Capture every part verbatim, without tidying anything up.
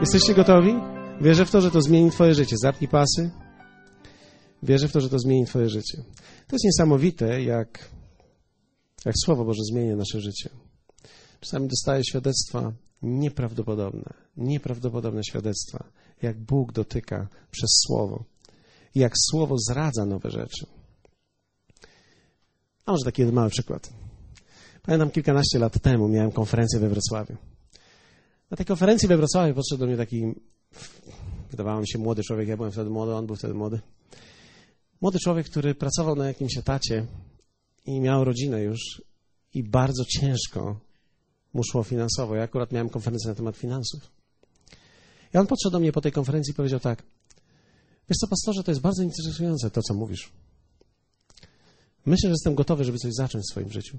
Jesteście gotowi? Wierzę w to, że to zmieni twoje życie. Zapnij pasy. Wierzę w to, że to zmieni twoje życie. To jest niesamowite, jak, jak Słowo Boże zmienia nasze życie. Czasami dostaję świadectwa nieprawdopodobne, nieprawdopodobne świadectwa, jak Bóg dotyka przez Słowo i jak Słowo zradza nowe rzeczy. A może taki jeden mały przykład. Pamiętam, kilkanaście lat temu miałem konferencję we Wrocławiu. Na tej konferencji we Wrocławiu podszedł do mnie taki, wydawało mi się, młody człowiek. Ja byłem wtedy młody, on był wtedy młody. Młody człowiek, który pracował na jakimś etacie i miał rodzinę już i bardzo ciężko mu szło finansowo. Ja akurat miałem konferencję na temat finansów. I on podszedł do mnie po tej konferencji i powiedział tak: wiesz co, pastorze, to jest bardzo interesujące to, co mówisz. Myślę, że jestem gotowy, żeby coś zacząć w swoim życiu.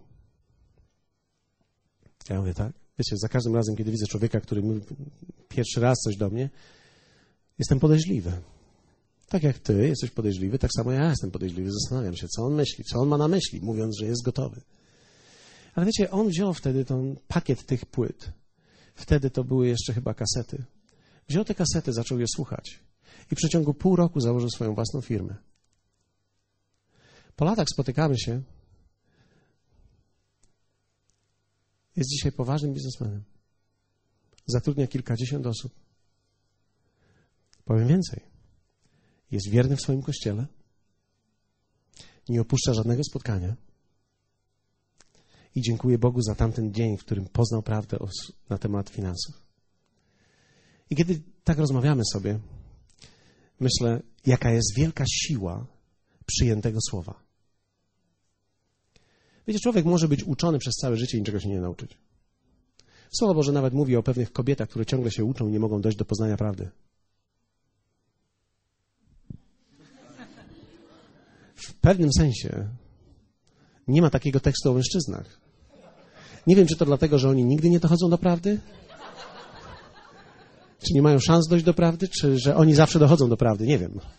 Ja mówię, tak? Wiecie, za każdym razem, kiedy widzę człowieka, który mówi pierwszy raz coś do mnie, jestem podejrzliwy. Tak jak ty jesteś podejrzliwy, tak samo ja jestem podejrzliwy. Zastanawiam się, co on myśli, co on ma na myśli, mówiąc, że jest gotowy. Ale wiecie, on wziął wtedy ten pakiet tych płyt. Wtedy to były jeszcze chyba kasety. Wziął te kasety, zaczął je słuchać. I w przeciągu pół roku założył swoją własną firmę. Po latach spotykamy się. Jest dzisiaj poważnym biznesmenem. Zatrudnia kilkadziesiąt osób. Powiem więcej. Jest wierny w swoim kościele. Nie opuszcza żadnego spotkania. I dziękuję Bogu za tamten dzień, w którym poznał prawdę na temat finansów. I kiedy tak rozmawiamy sobie, myślę, jaka jest wielka siła przyjętego słowa. Wiecie, człowiek może być uczony przez całe życie i niczego się nie nauczyć. Słowo Boże nawet mówi o pewnych kobietach, które ciągle się uczą i nie mogą dojść do poznania prawdy. W pewnym sensie nie ma takiego tekstu o mężczyznach. Nie wiem, czy to dlatego, że oni nigdy nie dochodzą do prawdy? Czy nie mają szans dojść do prawdy? Czy że oni zawsze dochodzą do prawdy? Nie wiem.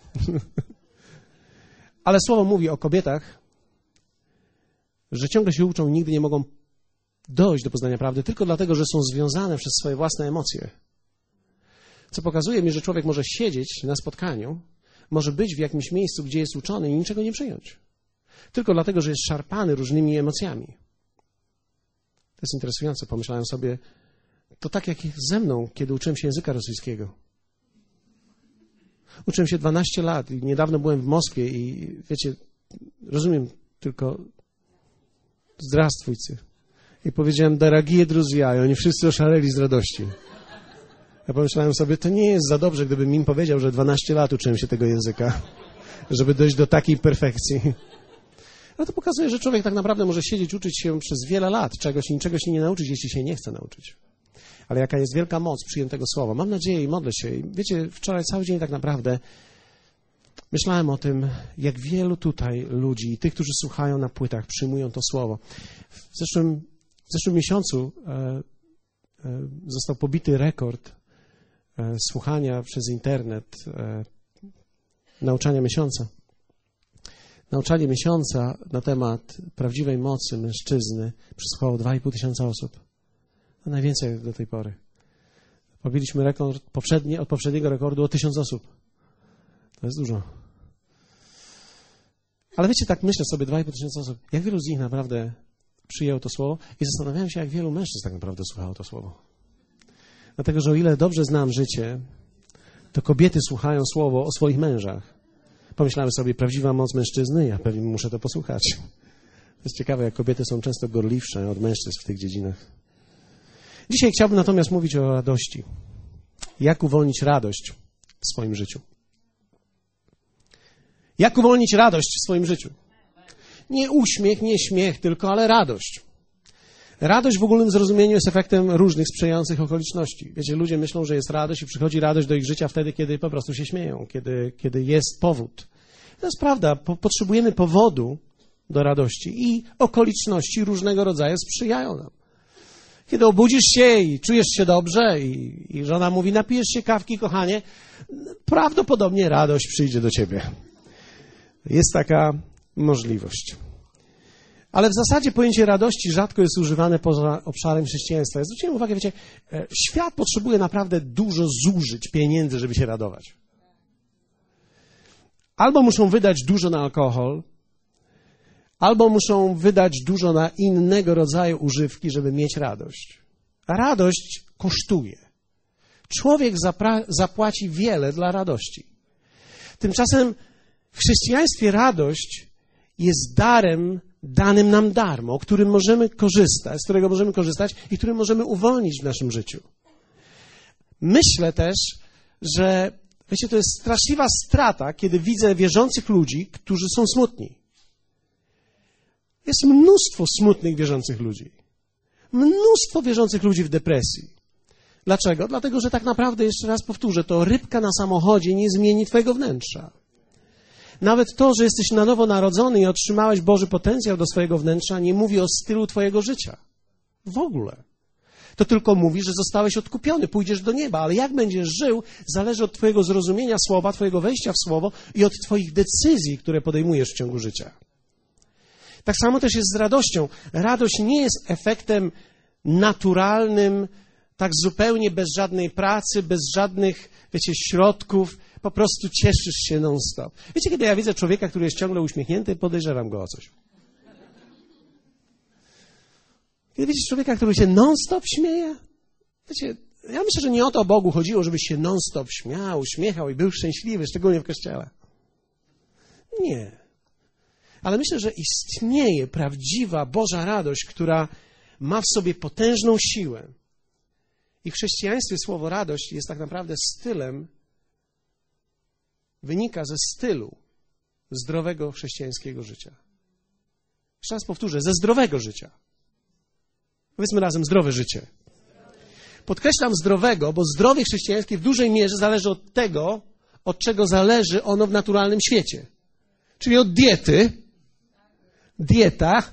Ale Słowo mówi o kobietach, że ciągle się uczą i nigdy nie mogą dojść do poznania prawdy, tylko dlatego, że są związane przez swoje własne emocje. Co pokazuje mi, że człowiek może siedzieć na spotkaniu, może być w jakimś miejscu, gdzie jest uczony i niczego nie przyjąć. Tylko dlatego, że jest szarpany różnymi emocjami. To jest interesujące. Pomyślałem sobie, to tak jak ze mną, kiedy uczyłem się języka rosyjskiego. Uczyłem się dwanaście lat i niedawno byłem w Moskwie i wiecie, rozumiem tylko zdrastwujcie. I powiedziałem, daragie druzja, i oni wszyscy oszaleli z radości. Ja pomyślałem sobie, to nie jest za dobrze, gdybym im powiedział, że dwanaście lat uczyłem się tego języka, żeby dojść do takiej perfekcji. Ale to pokazuje, że człowiek tak naprawdę może siedzieć, uczyć się przez wiele lat czegoś i niczego się nie nauczyć, jeśli się nie chce nauczyć. Ale jaka jest wielka moc przyjętego słowa. Mam nadzieję i modlę się. I wiecie, wczoraj cały dzień tak naprawdę myślałem o tym, jak wielu tutaj ludzi, tych, którzy słuchają na płytach, przyjmują to słowo. W zeszłym, w zeszłym miesiącu e, e, został pobity rekord e, słuchania przez internet e, nauczania miesiąca. Nauczanie miesiąca na temat prawdziwej mocy mężczyzny przesłuchało dwa i pół tysiąca osób. To najwięcej do tej pory. Pobiliśmy rekord poprzedni, od poprzedniego rekordu o tysiąc osób. To jest dużo. Ale wiecie, tak myślę sobie, dwa i pół tysiąca osób, jak wielu z nich naprawdę przyjęło to słowo i zastanawiałem się, jak wielu mężczyzn tak naprawdę słuchało to słowo. Dlatego, że o ile dobrze znam życie, to kobiety słuchają słowo o swoich mężach. Pomyślałem sobie, prawdziwa moc mężczyzny, ja pewnie muszę to posłuchać. To jest ciekawe, jak kobiety są często gorliwsze od mężczyzn w tych dziedzinach. Dzisiaj chciałbym natomiast mówić o radości. Jak uwolnić radość w swoim życiu. Jak uwolnić radość w swoim życiu? Nie uśmiech, nie śmiech, tylko, ale radość. Radość w ogólnym zrozumieniu jest efektem różnych sprzyjających okoliczności. Wiecie, ludzie myślą, że jest radość i przychodzi radość do ich życia wtedy, kiedy po prostu się śmieją, kiedy, kiedy jest powód. To jest prawda, po, potrzebujemy powodu do radości i okoliczności różnego rodzaju sprzyjają nam. Kiedy obudzisz się i czujesz się dobrze i, i żona mówi, napijesz się kawki, kochanie, prawdopodobnie radość przyjdzie do ciebie. Jest taka możliwość. Ale w zasadzie pojęcie radości rzadko jest używane poza obszarem chrześcijaństwa. Ja zwróciłem uwagę, wiecie, świat potrzebuje naprawdę dużo zużyć pieniędzy, żeby się radować. Albo muszą wydać dużo na alkohol, albo muszą wydać dużo na innego rodzaju używki, żeby mieć radość. A radość kosztuje. Człowiek zapra- zapłaci wiele dla radości. Tymczasem w chrześcijaństwie radość jest darem danym nam darmo, którym możemy korzystać, z którego możemy korzystać i który możemy uwolnić w naszym życiu. Myślę też, że wiecie, to jest straszliwa strata, kiedy widzę wierzących ludzi, którzy są smutni. Jest mnóstwo smutnych, wierzących ludzi. Mnóstwo wierzących ludzi w depresji. Dlaczego? Dlatego, że tak naprawdę, jeszcze raz powtórzę, to rybka na samochodzie nie zmieni twojego wnętrza. Nawet to, że jesteś na nowo narodzony i otrzymałeś Boży potencjał do swojego wnętrza, nie mówi o stylu twojego życia. W ogóle. To tylko mówi, że zostałeś odkupiony, pójdziesz do nieba, ale jak będziesz żył, zależy od twojego zrozumienia słowa, twojego wejścia w słowo i od twoich decyzji, które podejmujesz w ciągu życia. Tak samo też jest z radością. Radość nie jest efektem naturalnym, tak zupełnie bez żadnej pracy, bez żadnych, wiecie, środków. Po prostu cieszysz się non-stop. Wiecie, kiedy ja widzę człowieka, który jest ciągle uśmiechnięty, podejrzewam go o coś. Kiedy widzisz człowieka, który się non-stop śmieje, wiecie, ja myślę, że nie o to Bogu chodziło, żebyś się non-stop śmiał, uśmiechał i był szczęśliwy, szczególnie w kościele. Nie. Ale myślę, że istnieje prawdziwa Boża radość, która ma w sobie potężną siłę. I w chrześcijaństwie słowo radość jest tak naprawdę stylem, wynika ze stylu zdrowego chrześcijańskiego życia. Jeszcze raz powtórzę, ze zdrowego życia. Powiedzmy razem, zdrowe życie. Podkreślam zdrowego, bo zdrowie chrześcijańskie w dużej mierze zależy od tego, od czego zależy ono w naturalnym świecie. Czyli od diety. Dieta.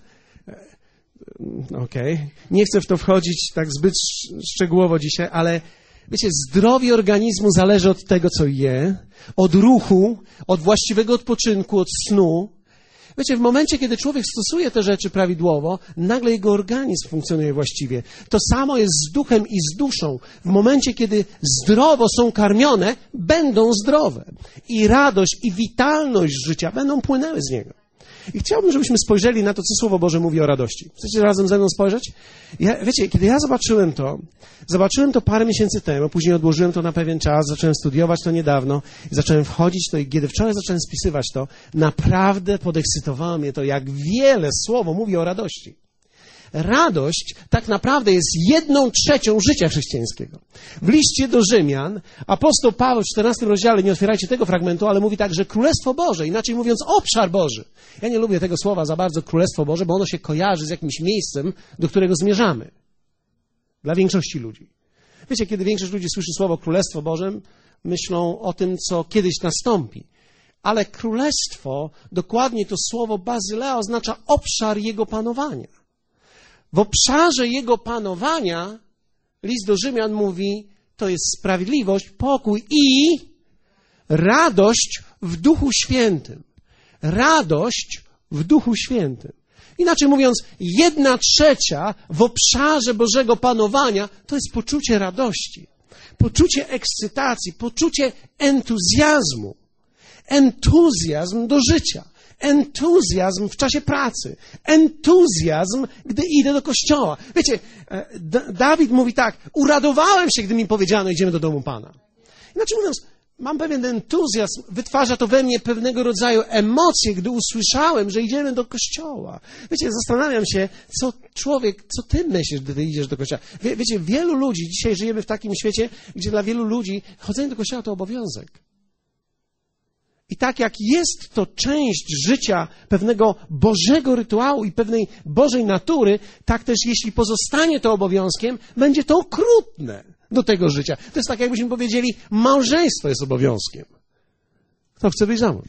Okej. Okay. Nie chcę w to wchodzić tak zbyt szczegółowo dzisiaj, ale wiecie, zdrowie organizmu zależy od tego, co je, od ruchu, od właściwego odpoczynku, od snu. Wiecie, w momencie, kiedy człowiek stosuje te rzeczy prawidłowo, nagle jego organizm funkcjonuje właściwie. To samo jest z duchem i z duszą. W momencie, kiedy zdrowo są karmione, będą zdrowe. I radość, i witalność życia będą płynęły z niego. I chciałbym, żebyśmy spojrzeli na to, co Słowo Boże mówi o radości. Chcecie razem ze mną spojrzeć? Ja, wiecie, kiedy ja zobaczyłem to, zobaczyłem to parę miesięcy temu, później odłożyłem to na pewien czas, zacząłem studiować to niedawno, i zacząłem wchodzić w to i kiedy wczoraj zacząłem spisywać to, naprawdę podekscytowało mnie to, jak wiele Słowo mówi o radości. Radość tak naprawdę jest jedną trzecią życia chrześcijańskiego. W liście do Rzymian apostoł Paweł w czternastym rozdziale, nie otwierajcie tego fragmentu, ale mówi tak, że Królestwo Boże, inaczej mówiąc obszar Boży. Ja nie lubię tego słowa za bardzo, Królestwo Boże, bo ono się kojarzy z jakimś miejscem, do którego zmierzamy. Dla większości ludzi. Wiecie, kiedy większość ludzi słyszy słowo Królestwo Boże, myślą o tym, co kiedyś nastąpi. Ale Królestwo, dokładnie to słowo Bazylea oznacza obszar Jego panowania. W obszarze Jego panowania, list do Rzymian mówi, to jest sprawiedliwość, pokój i radość w Duchu Świętym. Radość w Duchu Świętym. Inaczej mówiąc, jedna trzecia w obszarze Bożego panowania to jest poczucie radości, poczucie ekscytacji, poczucie entuzjazmu. Entuzjazm do życia. Entuzjazm w czasie pracy. Entuzjazm, gdy idę do kościoła. Wiecie, D- Dawid mówi tak, uradowałem się, gdy mi powiedziano, idziemy do domu Pana. Inaczej mówiąc, mam pewien entuzjazm, wytwarza to we mnie pewnego rodzaju emocje, gdy usłyszałem, że idziemy do kościoła. Wiecie, zastanawiam się, co człowiek, co ty myślisz, gdy ty idziesz do kościoła. Wie, wiecie, wielu ludzi, dzisiaj żyjemy w takim świecie, gdzie dla wielu ludzi chodzenie do kościoła to obowiązek. I tak jak jest to część życia pewnego Bożego rytuału i pewnej Bożej natury, tak też jeśli pozostanie to obowiązkiem, będzie to okrutne do tego życia. To jest tak, jakbyśmy powiedzieli, małżeństwo jest obowiązkiem. Kto chce wyjść za mąż?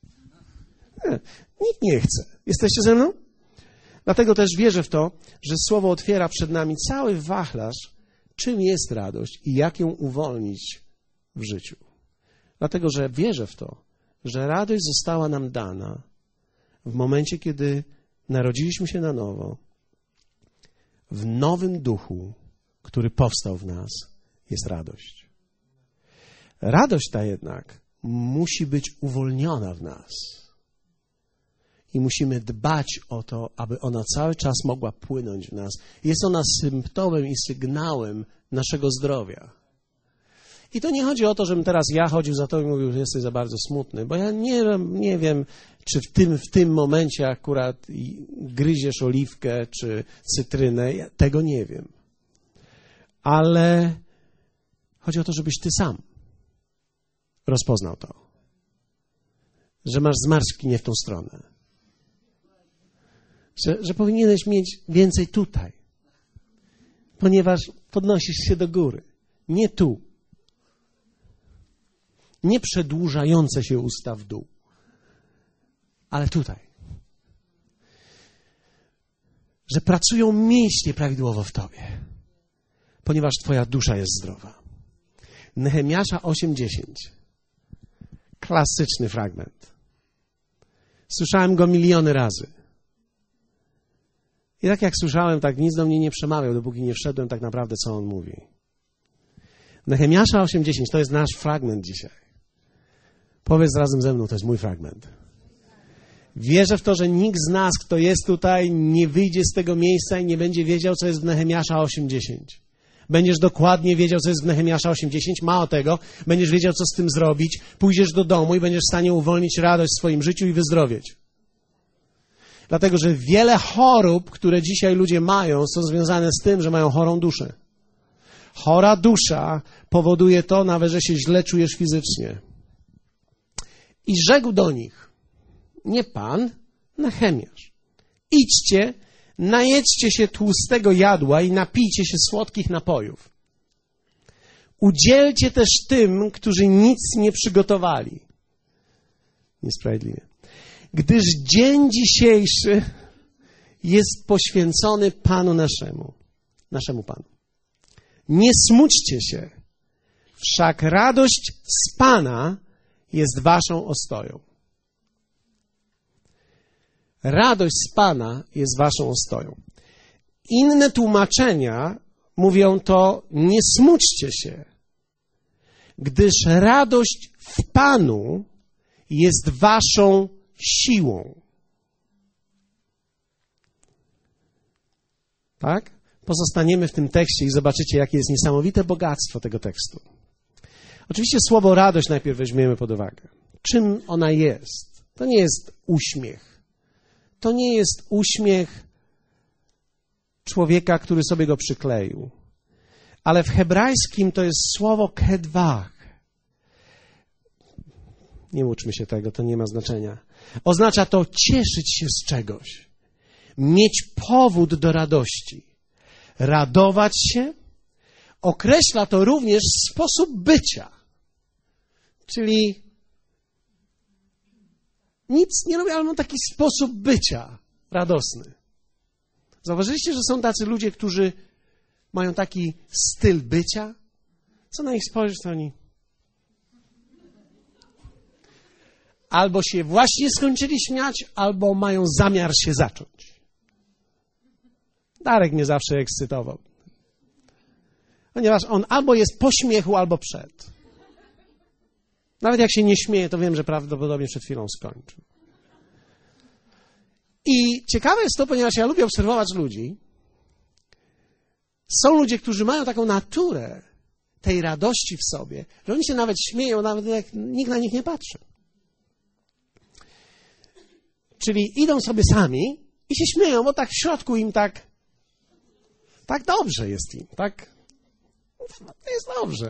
Nie, nikt nie chce. Jesteście ze mną? Dlatego też wierzę w to, że Słowo otwiera przed nami cały wachlarz, czym jest radość i jak ją uwolnić w życiu. Dlatego, że wierzę w to, że radość została nam dana w momencie, kiedy narodziliśmy się na nowo, w nowym duchu, który powstał w nas, jest radość. Radość ta jednak musi być uwolniona w nas. I musimy dbać o to, aby ona cały czas mogła płynąć w nas. Jest ona symptomem i sygnałem naszego zdrowia. I to nie chodzi o to, żebym teraz ja chodził za to i mówił, że jesteś za bardzo smutny, bo ja nie, nie wiem, czy w tym, w tym momencie akurat gryziesz oliwkę czy cytrynę. Ja tego nie wiem. Ale chodzi o to, żebyś ty sam rozpoznał to, że masz zmarszczki nie w tą stronę, że, że powinieneś mieć więcej tutaj, ponieważ podnosisz się do góry, nie tu, nie przedłużające się usta w dół, ale tutaj, że pracują mięśnie prawidłowo w tobie, ponieważ twoja dusza jest zdrowa. Nehemiasza osiem dziesięć. Klasyczny fragment. Słyszałem go miliony razy. I tak jak słyszałem, tak nic do mnie nie przemawiał, dopóki nie wszedłem tak naprawdę, co on mówi. Nehemiasza osiem dziesięć to jest nasz fragment dzisiaj. Powiedz razem ze mną, to jest mój fragment. Wierzę w to, że nikt z nas, kto jest tutaj, nie wyjdzie z tego miejsca i nie będzie wiedział, co jest w Nehemiasza osiem dziesięć. Będziesz dokładnie wiedział, co jest w Nehemiasza osiem dziesięć. Mało tego, będziesz wiedział, co z tym zrobić. Pójdziesz do domu i będziesz w stanie uwolnić radość w swoim życiu i wyzdrowieć. Dlatego, że wiele chorób, które dzisiaj ludzie mają, są związane z tym, że mają chorą duszę. Chora dusza powoduje to, nawet że się źle czujesz fizycznie. I rzekł do nich, nie Pan, Nehemiasz, idźcie, najedzcie się tłustego jadła i napijcie się słodkich napojów. Udzielcie też tym, którzy nic nie przygotowali. Niesprawiedliwie. Gdyż dzień dzisiejszy jest poświęcony Panu naszemu, naszemu Panu. Nie smućcie się, wszak radość z Pana jest waszą ostoją. Radość z Pana jest waszą ostoją. Inne tłumaczenia mówią to, nie smućcie się, gdyż radość w Panu jest waszą siłą. Tak? Pozostaniemy w tym tekście i zobaczycie, jakie jest niesamowite bogactwo tego tekstu. Oczywiście słowo radość najpierw weźmiemy pod uwagę. Czym ona jest? To nie jest uśmiech. To nie jest uśmiech człowieka, który sobie go przykleił. Ale w hebrajskim to jest słowo kedwach. Nie uczmy się tego, to nie ma znaczenia. Oznacza to cieszyć się z czegoś. Mieć powód do radości. Radować się. Określa to również sposób bycia. Czyli nic nie robię, ale mam taki sposób bycia radosny. Zauważyliście, że są tacy ludzie, którzy mają taki styl bycia? Co na nich spojrzysz, to oni albo się właśnie skończyli śmiać, albo mają zamiar się zacząć. Darek mnie zawsze ekscytował. Ponieważ on albo jest po śmiechu, albo przed. Nawet jak się nie śmieje, to wiem, że prawdopodobnie przed chwilą skończył. I ciekawe jest to, ponieważ ja lubię obserwować ludzi. Są ludzie, którzy mają taką naturę tej radości w sobie, że oni się nawet śmieją, nawet jak nikt na nich nie patrzy. Czyli idą sobie sami i się śmieją, bo tak w środku im tak, tak dobrze jest im, tak jest dobrze.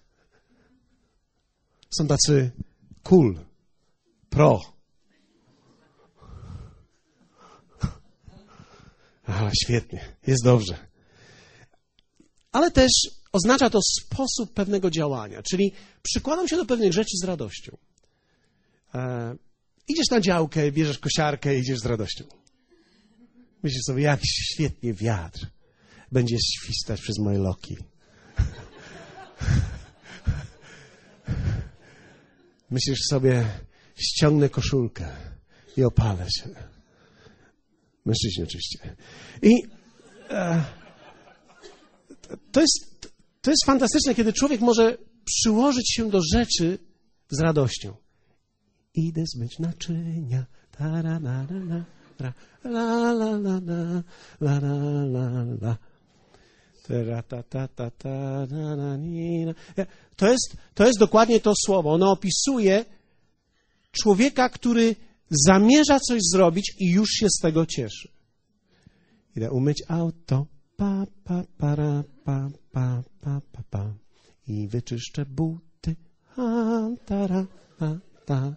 Są tacy cool, pro. A, świetnie, jest dobrze. Ale też oznacza to sposób pewnego działania, czyli przykładam się do pewnych rzeczy z radością. E, idziesz na działkę, bierzesz kosiarkę i idziesz z radością. Myślisz sobie, jak świetnie wiatr będzie świstać przez moje loki. Myślisz sobie, ściągnę koszulkę i opalę się. Mężczyźni oczywiście. I e, to jest, to jest fantastyczne, kiedy człowiek może przyłożyć się do rzeczy z radością. Idę zmyć naczynia, ta ra la la la la la la la la la la. To jest, to jest dokładnie to słowo. Ono opisuje człowieka, który zamierza coś zrobić i już się z tego cieszy. Idę umyć auto, pa, pa, para, pa, pa, pa, pa, pa. I wyczyszczę buty, ha, tara, pa, ta.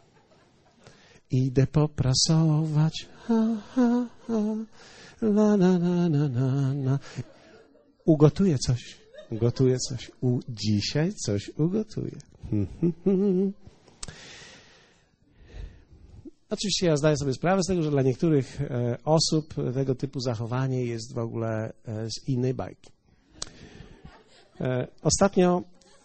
Idę poprasować, ha, ha, ha, la, la, la, la, la, la. Ugotuję coś, ugotuję coś, U, dzisiaj coś ugotuję. Oczywiście ja zdaję sobie sprawę z tego, że dla niektórych e, osób tego typu zachowanie jest w ogóle e, z innej bajki. E, ostatnio,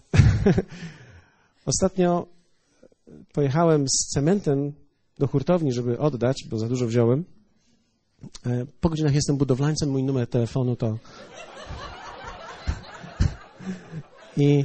ostatnio pojechałem z cementem do hurtowni, żeby oddać, bo za dużo wziąłem. E, po godzinach jestem budowlańcem, mój numer telefonu to... I,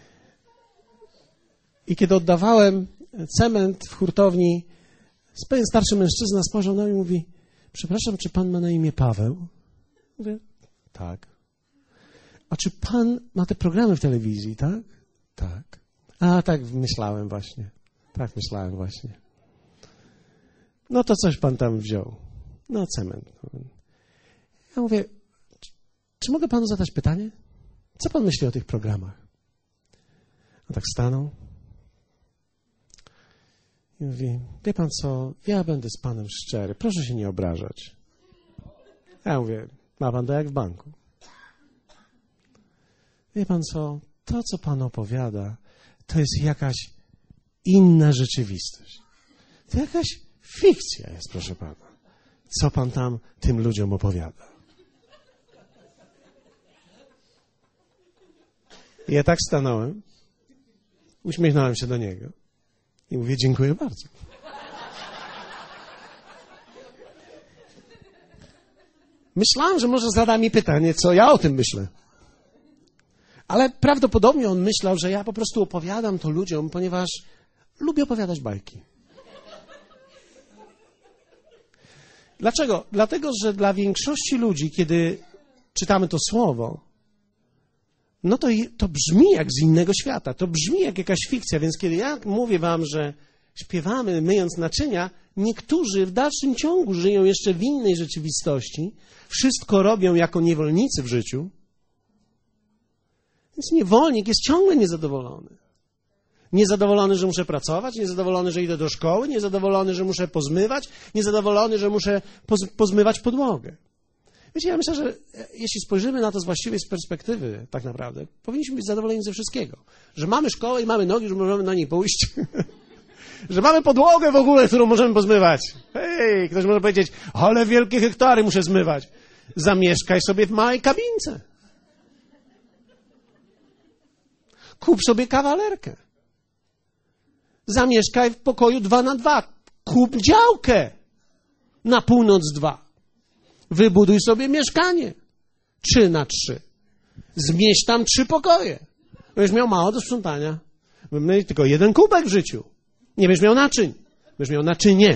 I kiedy oddawałem cement w hurtowni, pewien starszy mężczyzna spojrzał na mnie i mówi: przepraszam, czy pan ma na imię Paweł? Mówię: tak. A czy pan ma te programy w telewizji, tak? Tak. A tak myślałem właśnie. Tak myślałem właśnie. No to coś pan tam wziął. No cement. Ja mówię: czy mogę panu zadać pytanie? Co pan myśli o tych programach? On tak stanął i mówi: wie pan co, ja będę z panem szczery, proszę się nie obrażać. Ja mówię: ma pan to jak w banku. Wie pan co, to co pan opowiada, to jest jakaś inna rzeczywistość. To jakaś fikcja jest, proszę pana. Co pan tam tym ludziom opowiada? I ja tak stanąłem, uśmiechnąłem się do niego i mówię: dziękuję bardzo. Myślałem, że może zada mi pytanie, co ja o tym myślę. Ale prawdopodobnie on myślał, że ja po prostu opowiadam to ludziom, ponieważ lubię opowiadać bajki. Dlaczego? Dlatego, że dla większości ludzi, kiedy czytamy to słowo, no to, to brzmi jak z innego świata, to brzmi jak jakaś fikcja, więc kiedy ja mówię wam, że śpiewamy myjąc naczynia, niektórzy w dalszym ciągu żyją jeszcze w innej rzeczywistości, wszystko robią jako niewolnicy w życiu, więc niewolnik jest ciągle niezadowolony. Niezadowolony, że muszę pracować, niezadowolony, że idę do szkoły, niezadowolony, że muszę pozmywać, niezadowolony, że muszę poz, pozmywać podłogę. Wiecie, ja myślę, że jeśli spojrzymy na to z właściwej perspektywy, tak naprawdę, powinniśmy być zadowoleni ze wszystkiego. Że mamy szkołę i mamy nogi, że możemy na niej pójść. Że mamy podłogę w ogóle, którą możemy pozmywać. Hej, ktoś może powiedzieć: ale wielkie hektary muszę zmywać. Zamieszkaj sobie w małej kabince. Kup sobie kawalerkę. Zamieszkaj w pokoju dwa na dwa. Kup działkę na północ dwa. Wybuduj sobie mieszkanie trzy na trzy. Zmieść tam trzy pokoje. Będziesz miał mało do sprzątania. Będziesz miał tylko jeden kubek w życiu. Nie będziesz miał naczyń. Będziesz miał naczynie.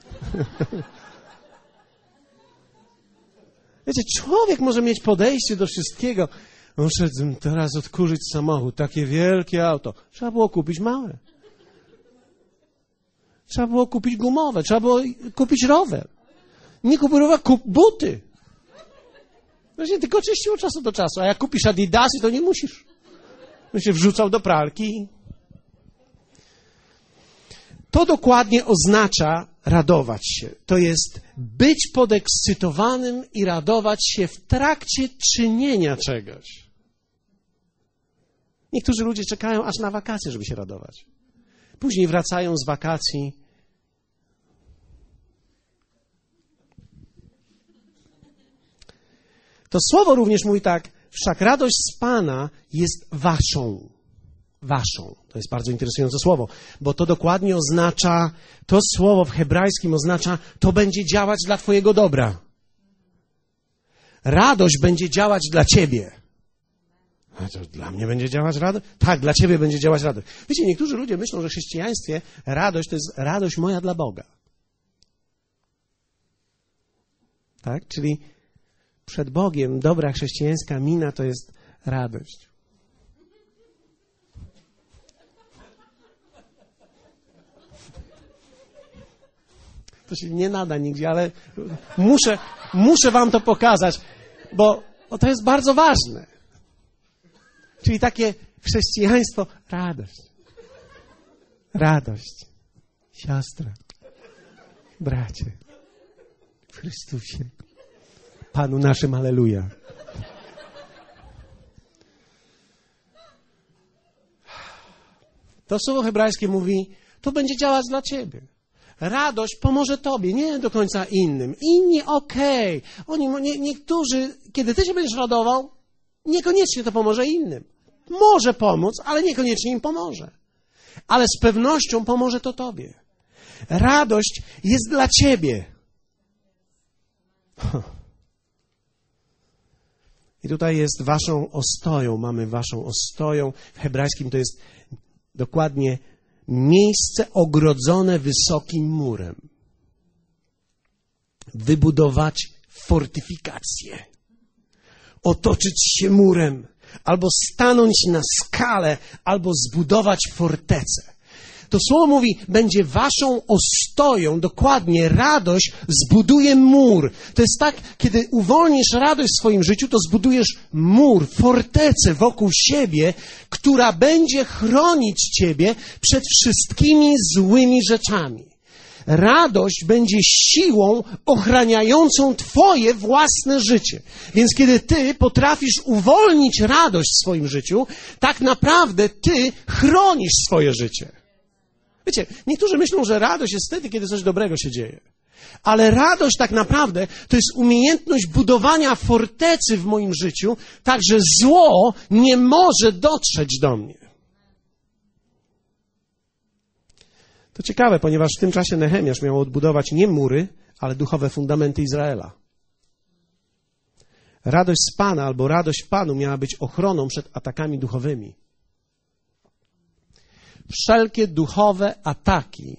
Wiecie, człowiek może mieć podejście do wszystkiego. Muszę teraz odkurzyć samochód. Takie wielkie auto. Trzeba było kupić małe. Trzeba było kupić gumowe. Trzeba było kupić rower. Nie kup rower, kup buty. Właśnie tylko czyściło czasu do czasu. A jak kupisz Adidasy, to nie musisz. On się wrzucał do pralki. To dokładnie oznacza radować się. To jest być podekscytowanym i radować się w trakcie czynienia czegoś. Niektórzy ludzie czekają aż na wakacje, żeby się radować. Później wracają z wakacji. To słowo również mówi tak: wszak radość z Pana jest waszą. waszą. To jest bardzo interesujące słowo, bo to dokładnie oznacza, to słowo w hebrajskim oznacza, to będzie działać dla twojego dobra. Radość będzie działać dla ciebie. A to dla mnie będzie działać radość? Tak, dla ciebie będzie działać radość. Wiecie, niektórzy ludzie myślą, że w chrześcijaństwie radość to jest radość moja dla Boga. Tak? Czyli przed Bogiem dobra chrześcijańska mina to jest radość. To się nie nada nigdzie, ale muszę, muszę wam to pokazać, bo, bo to jest bardzo ważne. Czyli takie chrześcijaństwo, radość. Radość. Siostra. Bracie. W Chrystusie. Panu naszym, alleluja. To słowo hebrajskie mówi, to będzie działać dla ciebie. Radość pomoże tobie, nie do końca innym. Inni okej. Okay. Oni, nie, niektórzy, kiedy ty się będziesz radował, niekoniecznie to pomoże innym. Może pomóc, ale niekoniecznie im pomoże. Ale z pewnością pomoże to tobie. Radość jest dla ciebie. I tutaj jest waszą ostoją. Mamy waszą ostoją. W hebrajskim to jest dokładnie miejsce ogrodzone wysokim murem. Wybudować fortyfikację. Otoczyć się murem. Albo stanąć na skale, albo zbudować fortecę. To słowo mówi, będzie waszą ostoją, dokładnie, radość zbuduje mur. To jest tak, kiedy uwolnisz radość w swoim życiu, to zbudujesz mur, fortecę wokół siebie, która będzie chronić ciebie przed wszystkimi złymi rzeczami. Radość będzie siłą ochraniającą twoje własne życie. Więc kiedy ty potrafisz uwolnić radość w swoim życiu, tak naprawdę ty chronisz swoje życie. Wiecie, niektórzy myślą, że radość jest wtedy, kiedy coś dobrego się dzieje. Ale radość tak naprawdę to jest umiejętność budowania fortecy w moim życiu, tak że zło nie może dotrzeć do mnie. To ciekawe, ponieważ w tym czasie Nehemiasz miał odbudować nie mury, ale duchowe fundamenty Izraela. Radość z Pana albo radość w Panu miała być ochroną przed atakami duchowymi. Wszelkie duchowe ataki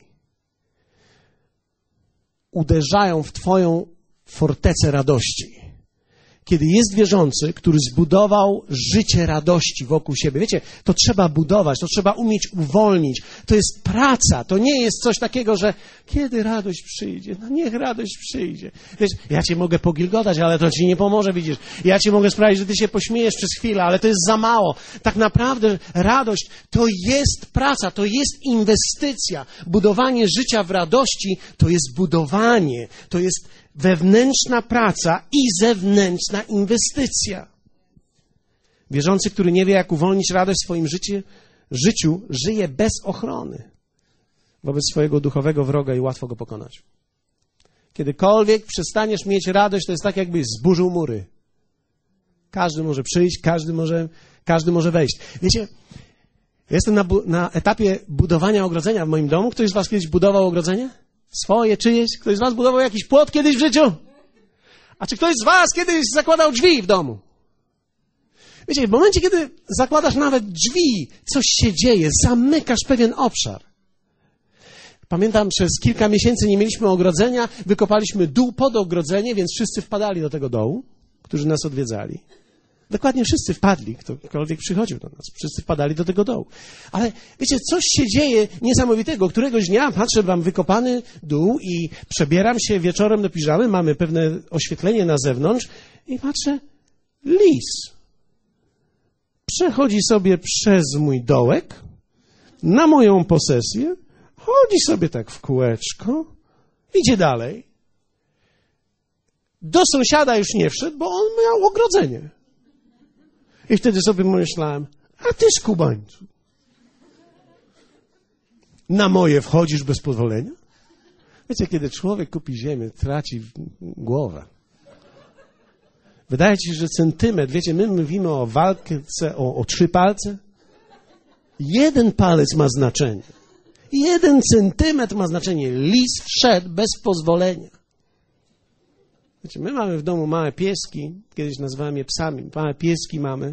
uderzają w twoją fortecę radości. Kiedy jest wierzący, który zbudował życie radości wokół siebie. Wiecie, to trzeba budować, to trzeba umieć uwolnić. To jest praca, to nie jest coś takiego, że kiedy radość przyjdzie, no niech radość przyjdzie. Wiesz, ja cię mogę pogilgotać, ale to ci nie pomoże, widzisz. Ja ci mogę sprawić, że ty się pośmiejesz przez chwilę, ale to jest za mało. Tak naprawdę radość to jest praca, to jest inwestycja. Budowanie życia w radości to jest budowanie, to jest wewnętrzna praca i zewnętrzna inwestycja. Wierzący, który nie wie, jak uwolnić radość w swoim życiu, życiu, żyje bez ochrony wobec swojego duchowego wroga i łatwo go pokonać. Kiedykolwiek przestaniesz mieć radość, to jest tak, jakbyś zburzył mury. Każdy może przyjść, każdy może, każdy może wejść. Wiecie, jestem na, bu- na etapie budowania ogrodzenia w moim domu. Ktoś z was kiedyś budował ogrodzenie? Swoje, czyjeś? Ktoś z was budował jakiś płot kiedyś w życiu? A czy ktoś z was kiedyś zakładał drzwi w domu? Wiecie, w momencie, kiedy zakładasz nawet drzwi, coś się dzieje, zamykasz pewien obszar. Pamiętam, przez kilka miesięcy nie mieliśmy ogrodzenia, wykopaliśmy dół pod ogrodzenie, więc wszyscy wpadali do tego dołu, którzy nas odwiedzali. Dokładnie wszyscy wpadli, ktokolwiek przychodził do nas. Wszyscy wpadali do tego dołu. Ale wiecie, coś się dzieje niesamowitego. Któregoś dnia patrzę, mam wykopany dół i przebieram się wieczorem do piżamy, mamy pewne oświetlenie na zewnątrz i patrzę, lis przechodzi sobie przez mój dołek, na moją posesję, chodzi sobie tak w kółeczko, idzie dalej. Do sąsiada już nie wszedł, bo on miał ogrodzenie. I wtedy sobie myślałem, a ty skubańcu, na moje wchodzisz bez pozwolenia? Wiecie, kiedy człowiek kupi ziemię, traci głowę. Wydaje ci się, że centymetr, wiecie, my mówimy o walce o, o trzy palce, Jeden palec ma znaczenie. Jeden centymetr ma znaczenie. Lis wszedł bez pozwolenia. Wiecie, my mamy w domu małe pieski. Kiedyś nazywałem je psami. Małe pieski mamy.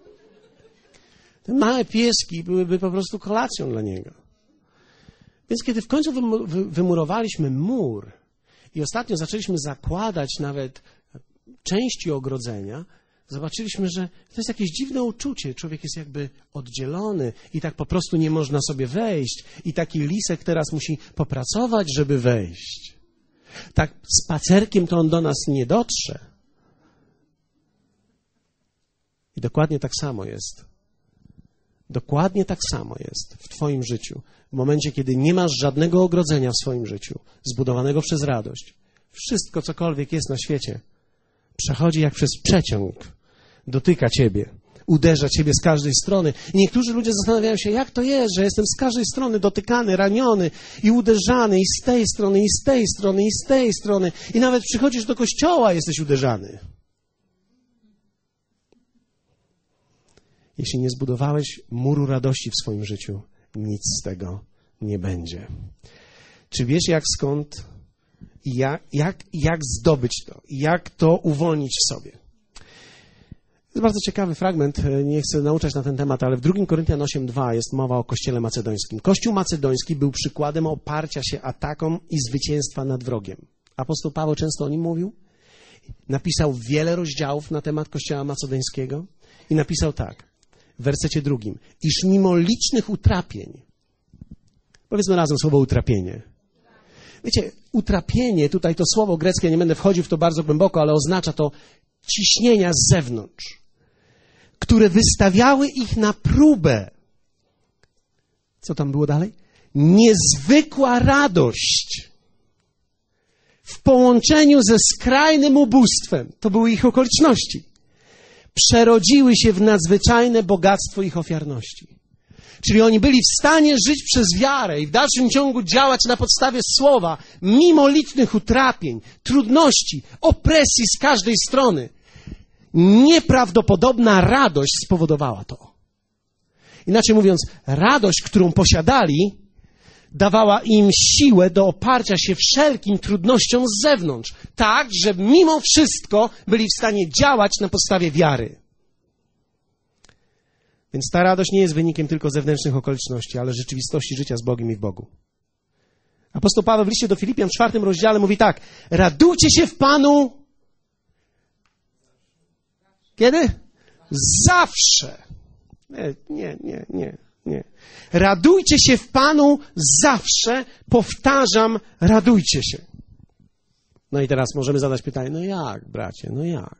Te małe pieski byłyby po prostu kolacją dla niego. Więc kiedy w końcu wymurowaliśmy mur i ostatnio zaczęliśmy zakładać nawet części ogrodzenia, zobaczyliśmy, że to jest jakieś dziwne uczucie. Człowiek jest jakby oddzielony i tak po prostu nie można sobie wejść. I taki lisek teraz musi popracować, żeby wejść. Tak spacerkiem to on do nas nie dotrze. I dokładnie tak samo jest. Dokładnie tak samo jest w twoim życiu. W momencie, kiedy nie masz żadnego ogrodzenia w swoim życiu, zbudowanego przez radość, wszystko, cokolwiek jest na świecie, przechodzi jak przez przeciąg, dotyka ciebie, uderza ciebie z każdej strony. I niektórzy ludzie zastanawiają się, jak to jest, że jestem z każdej strony dotykany, raniony i uderzany i z tej strony, i z tej strony, i z tej strony. I nawet przychodzisz do kościoła, jesteś uderzany. Jeśli nie zbudowałeś muru radości w swoim życiu, nic z tego nie będzie. Czy wiesz, jak skąd i jak, jak, jak zdobyć to? Jak to uwolnić w sobie? To jest bardzo ciekawy fragment, nie chcę nauczać na ten temat, ale w drugim Koryntian osiem dwa jest mowa o Kościele macedońskim. Kościół macedoński był przykładem oparcia się atakom i zwycięstwa nad wrogiem. Apostoł Paweł często o nim mówił. Napisał wiele rozdziałów na temat Kościoła macedońskiego i napisał tak. W wersecie drugim, iż mimo licznych utrapień, powiedzmy razem słowo utrapienie. Wiecie, utrapienie, tutaj to słowo greckie, nie będę wchodził w to bardzo głęboko, ale oznacza to ciśnienia z zewnątrz, które wystawiały ich na próbę. Co tam było dalej? Niezwykła radość w połączeniu ze skrajnym ubóstwem, to były ich okoliczności, przerodziły się w nadzwyczajne bogactwo ich ofiarności. Czyli oni byli w stanie żyć przez wiarę i w dalszym ciągu działać na podstawie słowa, mimo licznych utrapień, trudności, opresji z każdej strony. Nieprawdopodobna radość spowodowała to. Inaczej mówiąc, radość, którą posiadali, dawała im siłę do oparcia się wszelkim trudnościom z zewnątrz. Tak, że mimo wszystko byli w stanie działać na podstawie wiary. Więc ta radość nie jest wynikiem tylko zewnętrznych okoliczności, ale rzeczywistości życia z Bogiem i w Bogu. Apostoł Paweł w liście do Filipian w czwartym rozdziale mówi tak. Radujcie się w Panu. Kiedy? Zawsze. Nie, nie, nie, nie. Nie. Radujcie się w Panu zawsze, powtarzam, radujcie się. No i teraz możemy zadać pytanie, no jak, bracie, no jak?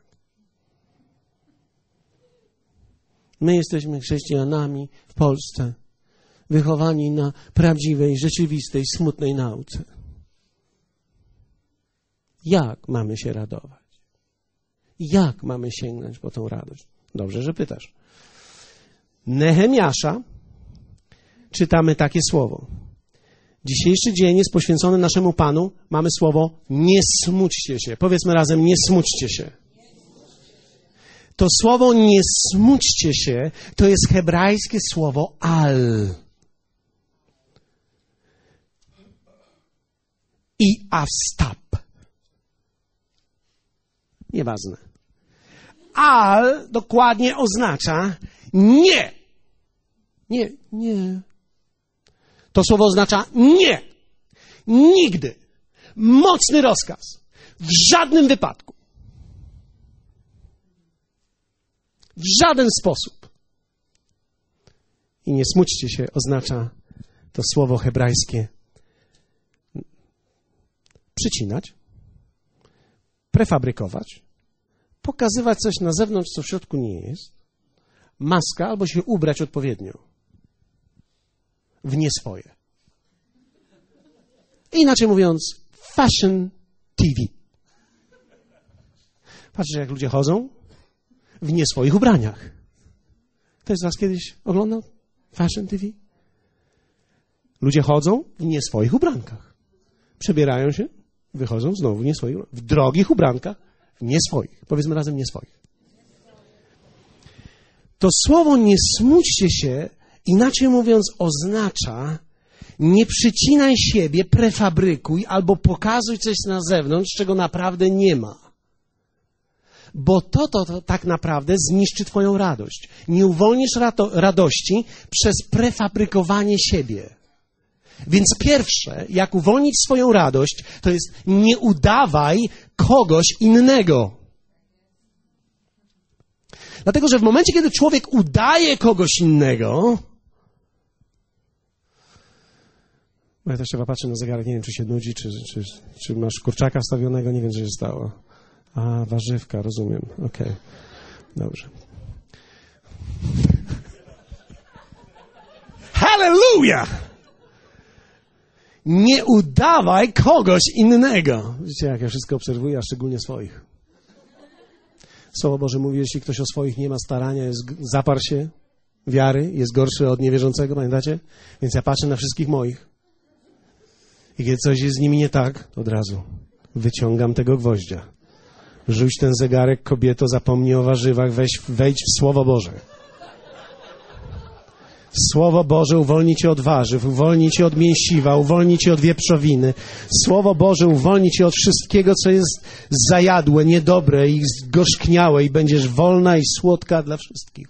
My jesteśmy chrześcijanami w Polsce, wychowani na prawdziwej, rzeczywistej, smutnej nauce. Jak mamy się radować? Jak mamy sięgnąć po tą radość? Dobrze, że pytasz. Nehemiasza czytamy takie słowo. Dzisiejszy dzień jest poświęcony naszemu Panu. Mamy słowo nie smućcie się. Powiedzmy razem nie smućcie się. To słowo nie smućcie się to jest hebrajskie słowo al. I avstap. Nieważne. Al dokładnie oznacza nie. Nie, nie. To słowo oznacza nie. Nigdy. Mocny rozkaz. W żadnym wypadku. W żaden sposób. I nie smućcie się oznacza to słowo hebrajskie przycinać, prefabrykować, pokazywać coś na zewnątrz, co w środku nie jest, maska albo się ubrać odpowiednio. W nie swoje. Inaczej mówiąc, fashion T V. Patrzcie, jak ludzie chodzą w nie swoich ubraniach. Ktoś z was kiedyś oglądał fashion T V? Ludzie chodzą w nie swoich ubrankach. Przebierają się, wychodzą znowu w nie swoich, w drogich ubrankach, w nie swoich. Powiedzmy razem nie swoich. To słowo nie smućcie się Inaczej mówiąc, oznacza: nie przycinaj siebie, prefabrykuj albo pokazuj coś na zewnątrz, czego naprawdę nie ma. Bo to, to, to tak naprawdę zniszczy twoją radość. Nie uwolnisz rato, radości przez prefabrykowanie siebie. Więc pierwsze, jak uwolnić swoją radość, to jest: nie udawaj kogoś innego. Dlatego, że w momencie, kiedy człowiek udaje kogoś innego... Ja też trzeba patrzeć na zegarek, nie wiem, czy się nudzi, czy, czy, czy masz kurczaka wstawionego, nie wiem, co się stało. A, warzywka, rozumiem, okej, okay. Dobrze. Hallelujah! Nie udawaj kogoś innego. Widzicie, jak ja wszystko obserwuję, a szczególnie swoich. Słowo Boże mówi, jeśli ktoś o swoich nie ma starania, jest, zaparł się wiary, jest gorszy od niewierzącego, pamiętacie? Więc ja patrzę na wszystkich moich. I kiedy coś jest z nimi nie tak, od razu wyciągam tego gwoździa. Rzuć ten zegarek, kobieto, zapomnij o warzywach, weź, wejdź w Słowo Boże. Słowo Boże uwolni cię od warzyw, uwolni cię od mięsiwa, uwolni cię od wieprzowiny. Słowo Boże uwolni cię od wszystkiego, co jest zajadłe, niedobre i zgorzkniałe, i będziesz wolna i słodka dla wszystkich.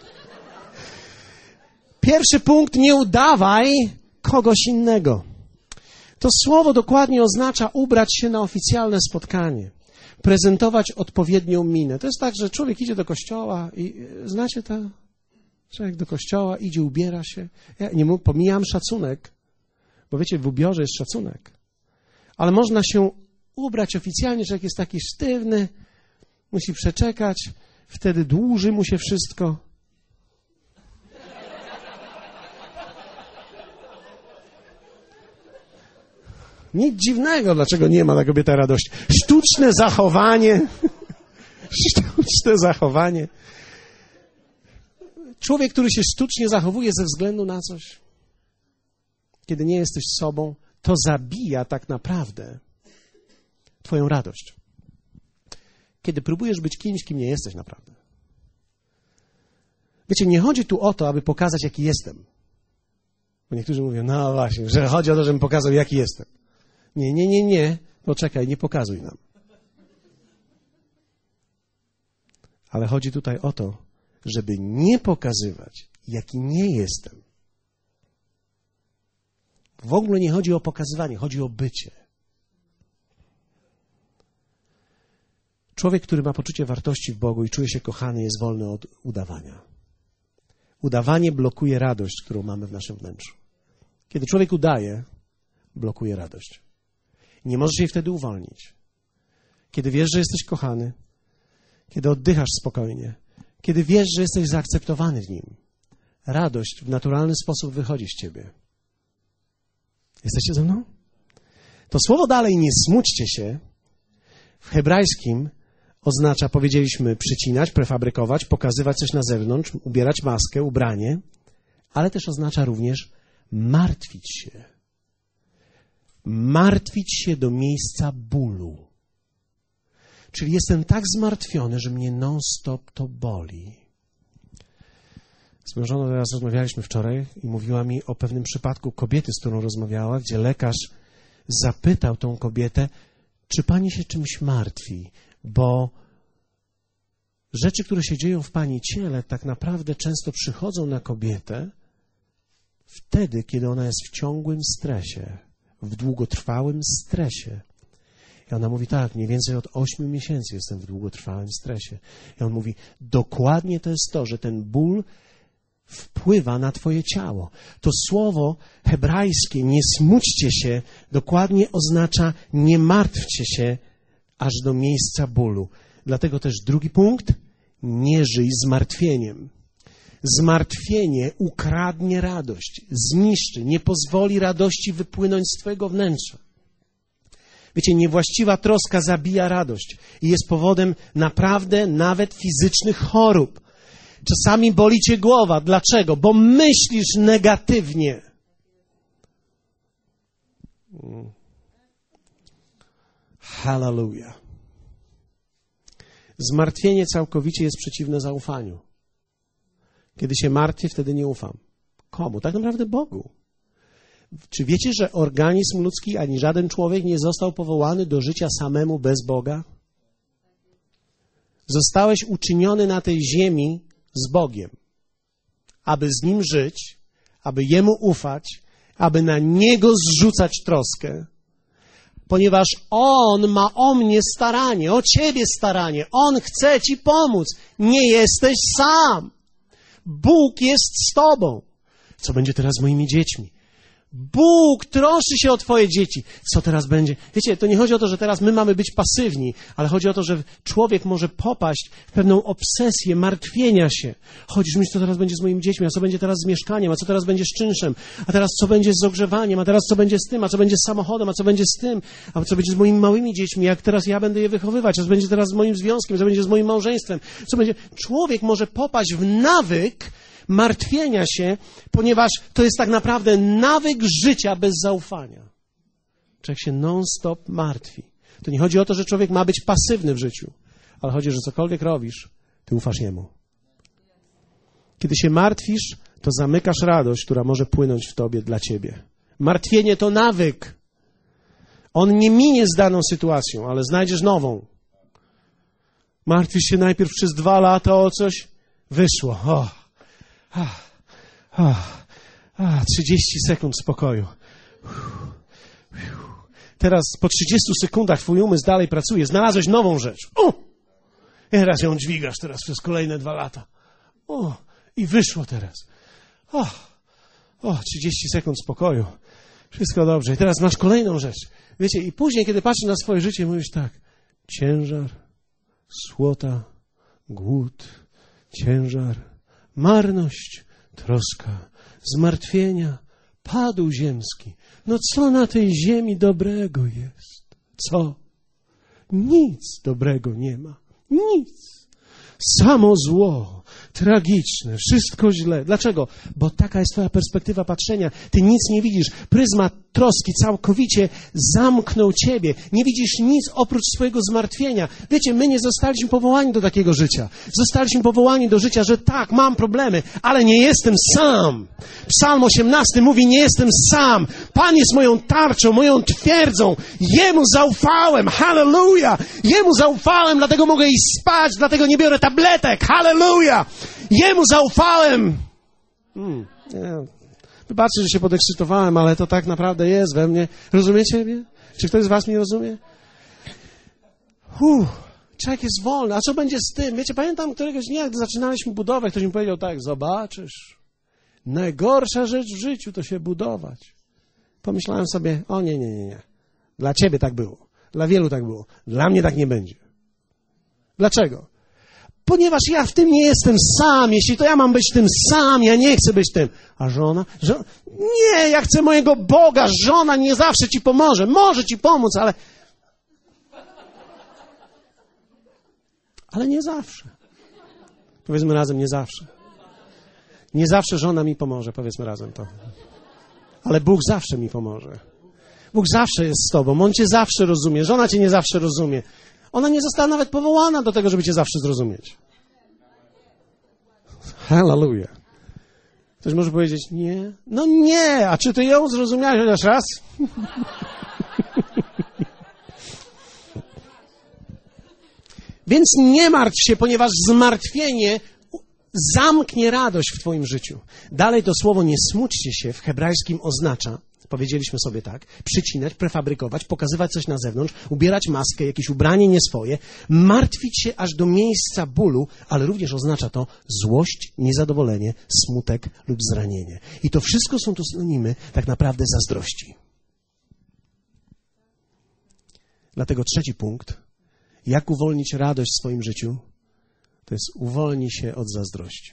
Pierwszy punkt: nie udawaj kogoś innego. To słowo dokładnie oznacza ubrać się na oficjalne spotkanie, prezentować odpowiednią minę. To jest tak, że człowiek idzie do kościoła i znacie to? Człowiek do kościoła idzie, ubiera się. Ja nie mów, pomijam szacunek, bo wiecie, w ubiorze jest szacunek. Ale można się ubrać oficjalnie, człowiek jest taki sztywny, musi przeczekać, wtedy dłuży mu się wszystko. Nic dziwnego, dlaczego nie ma ta kobieta radości. Sztuczne zachowanie. Sztuczne zachowanie. Człowiek, który się sztucznie zachowuje ze względu na coś, kiedy nie jesteś sobą, to zabija tak naprawdę twoją radość. Kiedy próbujesz być kimś, kim nie jesteś naprawdę. Wiecie, nie chodzi tu o to, aby pokazać, jaki jestem. Bo niektórzy mówią, no właśnie, że chodzi o to, żebym pokazał, jaki jestem. Nie, nie, nie, nie. Poczekaj, nie pokazuj nam. Ale chodzi tutaj o to, żeby nie pokazywać, jaki nie jestem. W ogóle nie chodzi o pokazywanie, chodzi o bycie. Człowiek, który ma poczucie wartości w Bogu i czuje się kochany, jest wolny od udawania. Udawanie blokuje radość, którą mamy w naszym wnętrzu. Kiedy człowiek udaje, blokuje radość. Nie możesz jej wtedy uwolnić. Kiedy wiesz, że jesteś kochany, kiedy oddychasz spokojnie, kiedy wiesz, że jesteś zaakceptowany w Nim, radość w naturalny sposób wychodzi z ciebie. Jesteście ze mną? To słowo dalej, nie smućcie się, w hebrajskim oznacza, powiedzieliśmy, przycinać, prefabrykować, pokazywać coś na zewnątrz, ubierać maskę, ubranie, ale też oznacza również martwić się. Martwić się do miejsca bólu. Czyli jestem tak zmartwiony, że mnie non-stop to boli. Z moją żoną teraz rozmawialiśmy wczoraj i mówiła mi o pewnym przypadku kobiety, z którą rozmawiała, gdzie lekarz zapytał tą kobietę, czy pani się czymś martwi, bo rzeczy, które się dzieją w pani ciele, tak naprawdę często przychodzą na kobietę wtedy, kiedy ona jest w ciągłym stresie, w długotrwałym stresie. I ona mówi, tak, mniej więcej od ośmiu miesięcy jestem w długotrwałym stresie. I on mówi, dokładnie to jest to, że ten ból wpływa na twoje ciało. To słowo hebrajskie, nie smućcie się, dokładnie oznacza nie martwcie się aż do miejsca bólu. Dlatego też drugi punkt, nie żyj zmartwieniem. Zmartwienie ukradnie radość, zniszczy, nie pozwoli radości wypłynąć z twojego wnętrza. Wiecie, niewłaściwa troska zabija radość i jest powodem naprawdę nawet fizycznych chorób. Czasami boli cię głowa. Dlaczego? Bo myślisz negatywnie. Hallelujah. Zmartwienie całkowicie jest przeciwne zaufaniu. Kiedy się martwię, wtedy nie ufam. Komu? Tak naprawdę Bogu. Czy wiecie, że organizm ludzki, ani żaden człowiek nie został powołany do życia samemu bez Boga? Zostałeś uczyniony na tej ziemi z Bogiem, aby z Nim żyć, aby Jemu ufać, aby na Niego zrzucać troskę, ponieważ On ma o mnie staranie, o Ciebie staranie. On chce Ci pomóc. Nie jesteś sam. Bóg jest z Tobą. Co będzie teraz z moimi dziećmi? Bóg troszczy się o Twoje dzieci. Co teraz będzie? Wiecie, to nie chodzi o to, że teraz my mamy być pasywni, ale chodzi o to, że człowiek może popaść w pewną obsesję martwienia się. Chodzisz myśl, co teraz będzie z moimi dziećmi, a co będzie teraz z mieszkaniem, a co teraz będzie z czynszem, a teraz co będzie z ogrzewaniem, a teraz co będzie z tym, a co będzie z samochodem, a co będzie z tym, a co będzie z moimi małymi dziećmi, jak teraz ja będę je wychowywać, a co będzie teraz z moim związkiem, co będzie z moim małżeństwem, co będzie... Człowiek może popaść w nawyk martwienia się, ponieważ to jest tak naprawdę nawyk życia bez zaufania. Człowiek się non-stop martwi. To nie chodzi o to, że człowiek ma być pasywny w życiu, ale chodzi, że cokolwiek robisz, ty ufasz Jemu. Kiedy się martwisz, to zamykasz radość, która może płynąć w tobie dla ciebie. Martwienie to nawyk. On nie minie z daną sytuacją, ale znajdziesz nową. Martwisz się najpierw przez dwa lata o coś, wyszło. Oh. Ah, ah, ah, trzydzieści sekund spokoju. Teraz po trzydziestu sekundach twój umysł dalej pracuje. Znalazłeś nową rzecz. O! I teraz ją dźwigasz teraz przez kolejne dwa lata. O! I wyszło teraz. O! O! trzydzieści sekund spokoju. Wszystko dobrze. I teraz masz kolejną rzecz. Wiecie, i później, kiedy patrzysz na swoje życie, mówisz tak. Ciężar, słota, głód, ciężar, marność, troska, zmartwienia, padł ziemski. No co na tej ziemi dobrego jest? Co? Nic dobrego nie ma. Nic. Samo zło, tragiczne, wszystko źle. Dlaczego? Bo taka jest twoja perspektywa patrzenia. Ty nic nie widzisz. Pryzmat troski całkowicie zamknął ciebie. Nie widzisz nic oprócz swojego zmartwienia. Wiecie, my nie zostaliśmy powołani do takiego życia. Zostaliśmy powołani do życia, że tak, mam problemy, ale nie jestem sam. Psalm osiemnasty mówi, nie jestem sam. Pan jest moją tarczą, moją twierdzą. Jemu zaufałem. Halleluja! Jemu zaufałem, dlatego mogę iść spać, dlatego nie biorę tabletek. Halleluja! Jemu zaufałem. Hmm, nie. Wybaczcie, że się podekscytowałem, ale to tak naprawdę jest we mnie. Rozumiecie mnie? Czy ktoś z was mnie rozumie? Uff, człowiek jest wolny. A co będzie z tym? Wiecie, pamiętam któregoś dnia, gdy zaczynaliśmy budowę, ktoś mi powiedział tak, zobaczysz, najgorsza rzecz w życiu to się budować. Pomyślałem sobie, o nie, nie, nie, nie. Dla ciebie tak było. Dla wielu tak było. Dla mnie tak nie będzie. Dlaczego? Ponieważ ja w tym nie jestem sam. Jeśli to ja mam być tym sam, ja nie chcę być tym. A żona? żona? Nie, ja chcę mojego Boga. Żona nie zawsze ci pomoże. Może ci pomóc, ale... Ale nie zawsze. Powiedzmy razem, nie zawsze. Nie zawsze żona mi pomoże, powiedzmy razem to. Ale Bóg zawsze mi pomoże. Bóg zawsze jest z tobą. On cię zawsze rozumie. Żona cię nie zawsze rozumie. Ona nie została nawet powołana do tego, żeby cię zawsze zrozumieć. Hallelujah. Ktoś może powiedzieć, nie? No nie, a czy ty ją zrozumiałeś chociaż raz? Więc nie martw się, ponieważ zmartwienie zamknie radość w twoim życiu. Dalej to słowo nie smućcie się w hebrajskim oznacza, powiedzieliśmy sobie tak, przycinać, prefabrykować, pokazywać coś na zewnątrz, ubierać maskę, jakieś ubranie nieswoje, martwić się aż do miejsca bólu, ale również oznacza to złość, niezadowolenie, smutek lub zranienie. I to wszystko są to synonimy tak naprawdę zazdrości. Dlatego trzeci punkt, jak uwolnić radość w swoim życiu, to jest uwolnij się od zazdrości.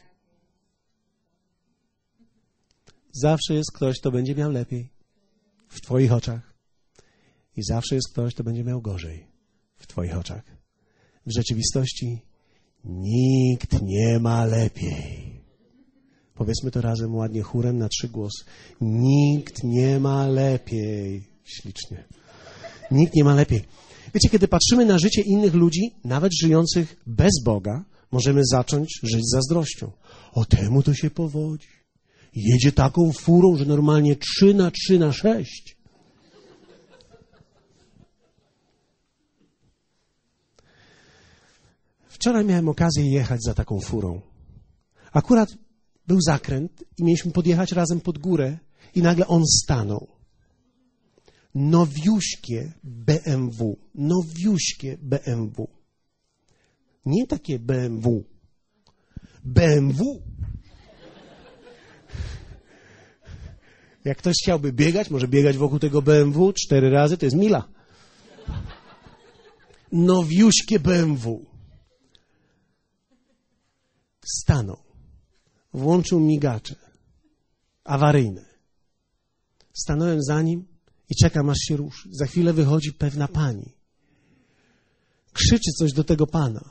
Zawsze jest ktoś, kto będzie miał lepiej w twoich oczach i zawsze jest ktoś, kto będzie miał gorzej w twoich oczach. W rzeczywistości nikt nie ma lepiej. Powiedzmy to razem ładnie chórem na trzy głos. Nikt nie ma lepiej. Ślicznie. Nikt nie ma lepiej. Wiecie, kiedy patrzymy na życie innych ludzi, nawet żyjących bez Boga, możemy zacząć żyć zazdrością. O temu to się powodzi. Jedzie taką furą, że normalnie trzy na trzy na sześć. Wczoraj miałem okazję jechać za taką furą. Akurat był zakręt i mieliśmy podjechać razem pod górę i nagle on stanął. Nowiuśkie B M W. Nowiuśkie B M W. Nie takie B M W. B M W. Jak ktoś chciałby biegać, może biegać wokół tego B M W cztery razy, to jest mila. Nowiuśkie B M W. Stanął. Włączył migacze. Awaryjne. Stanąłem za nim i czekam, aż się ruszy. Za chwilę wychodzi pewna pani. Krzyczy coś do tego pana.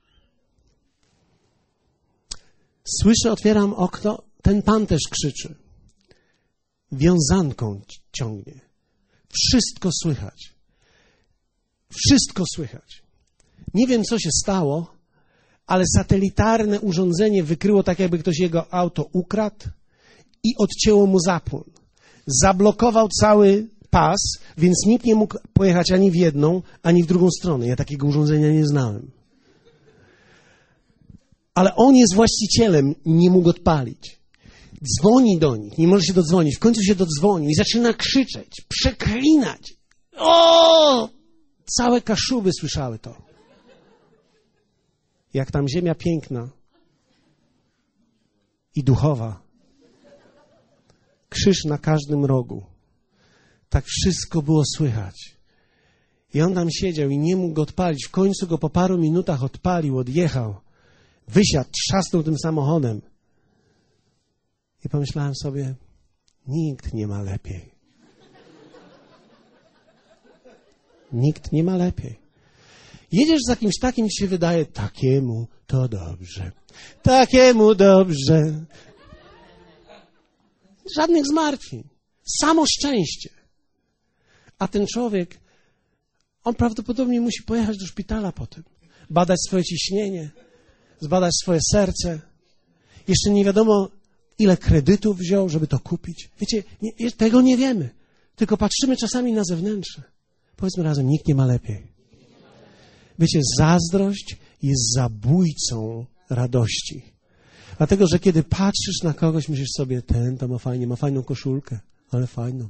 Słyszę, otwieram okno, ten pan też krzyczy. Wiązanką ciągnie. Wszystko słychać. Wszystko słychać. Nie wiem, co się stało, ale satelitarne urządzenie wykryło tak, jakby ktoś jego auto ukradł i odcięło mu zapłon. Zablokował cały pas, więc nikt nie mógł pojechać ani w jedną, ani w drugą stronę. Ja takiego urządzenia nie znałem. Ale on jest właścicielem i nie mógł odpalić. Dzwoni do nich, nie może się dodzwonić. W końcu się dodzwonił i zaczyna krzyczeć, przeklinać. O! Całe Kaszuby słyszały to. Jak tam ziemia piękna i duchowa. Krzyż na każdym rogu. Tak wszystko było słychać. I on tam siedział i nie mógł go odpalić. W końcu go po paru minutach odpalił, odjechał. Wysiadł, trzasnął tym samochodem. I pomyślałem sobie, nikt nie ma lepiej. Nikt nie ma lepiej. Jedziesz z jakimś takim, ci się wydaje, takiemu to dobrze. Takiemu dobrze. Żadnych zmartwień. Samo szczęście. A ten człowiek, on prawdopodobnie musi pojechać do szpitala potem. Badać swoje ciśnienie, zbadać swoje serce. Jeszcze nie wiadomo, ile kredytów wziął, żeby to kupić. Wiecie, nie, tego nie wiemy. Tylko patrzymy czasami na zewnętrzne. Powiedzmy razem, nikt nie ma lepiej. Wiecie, zazdrość jest zabójcą radości. Dlatego, że kiedy patrzysz na kogoś, myślisz sobie, ten to ma fajnie, ma fajną koszulkę, ale fajną.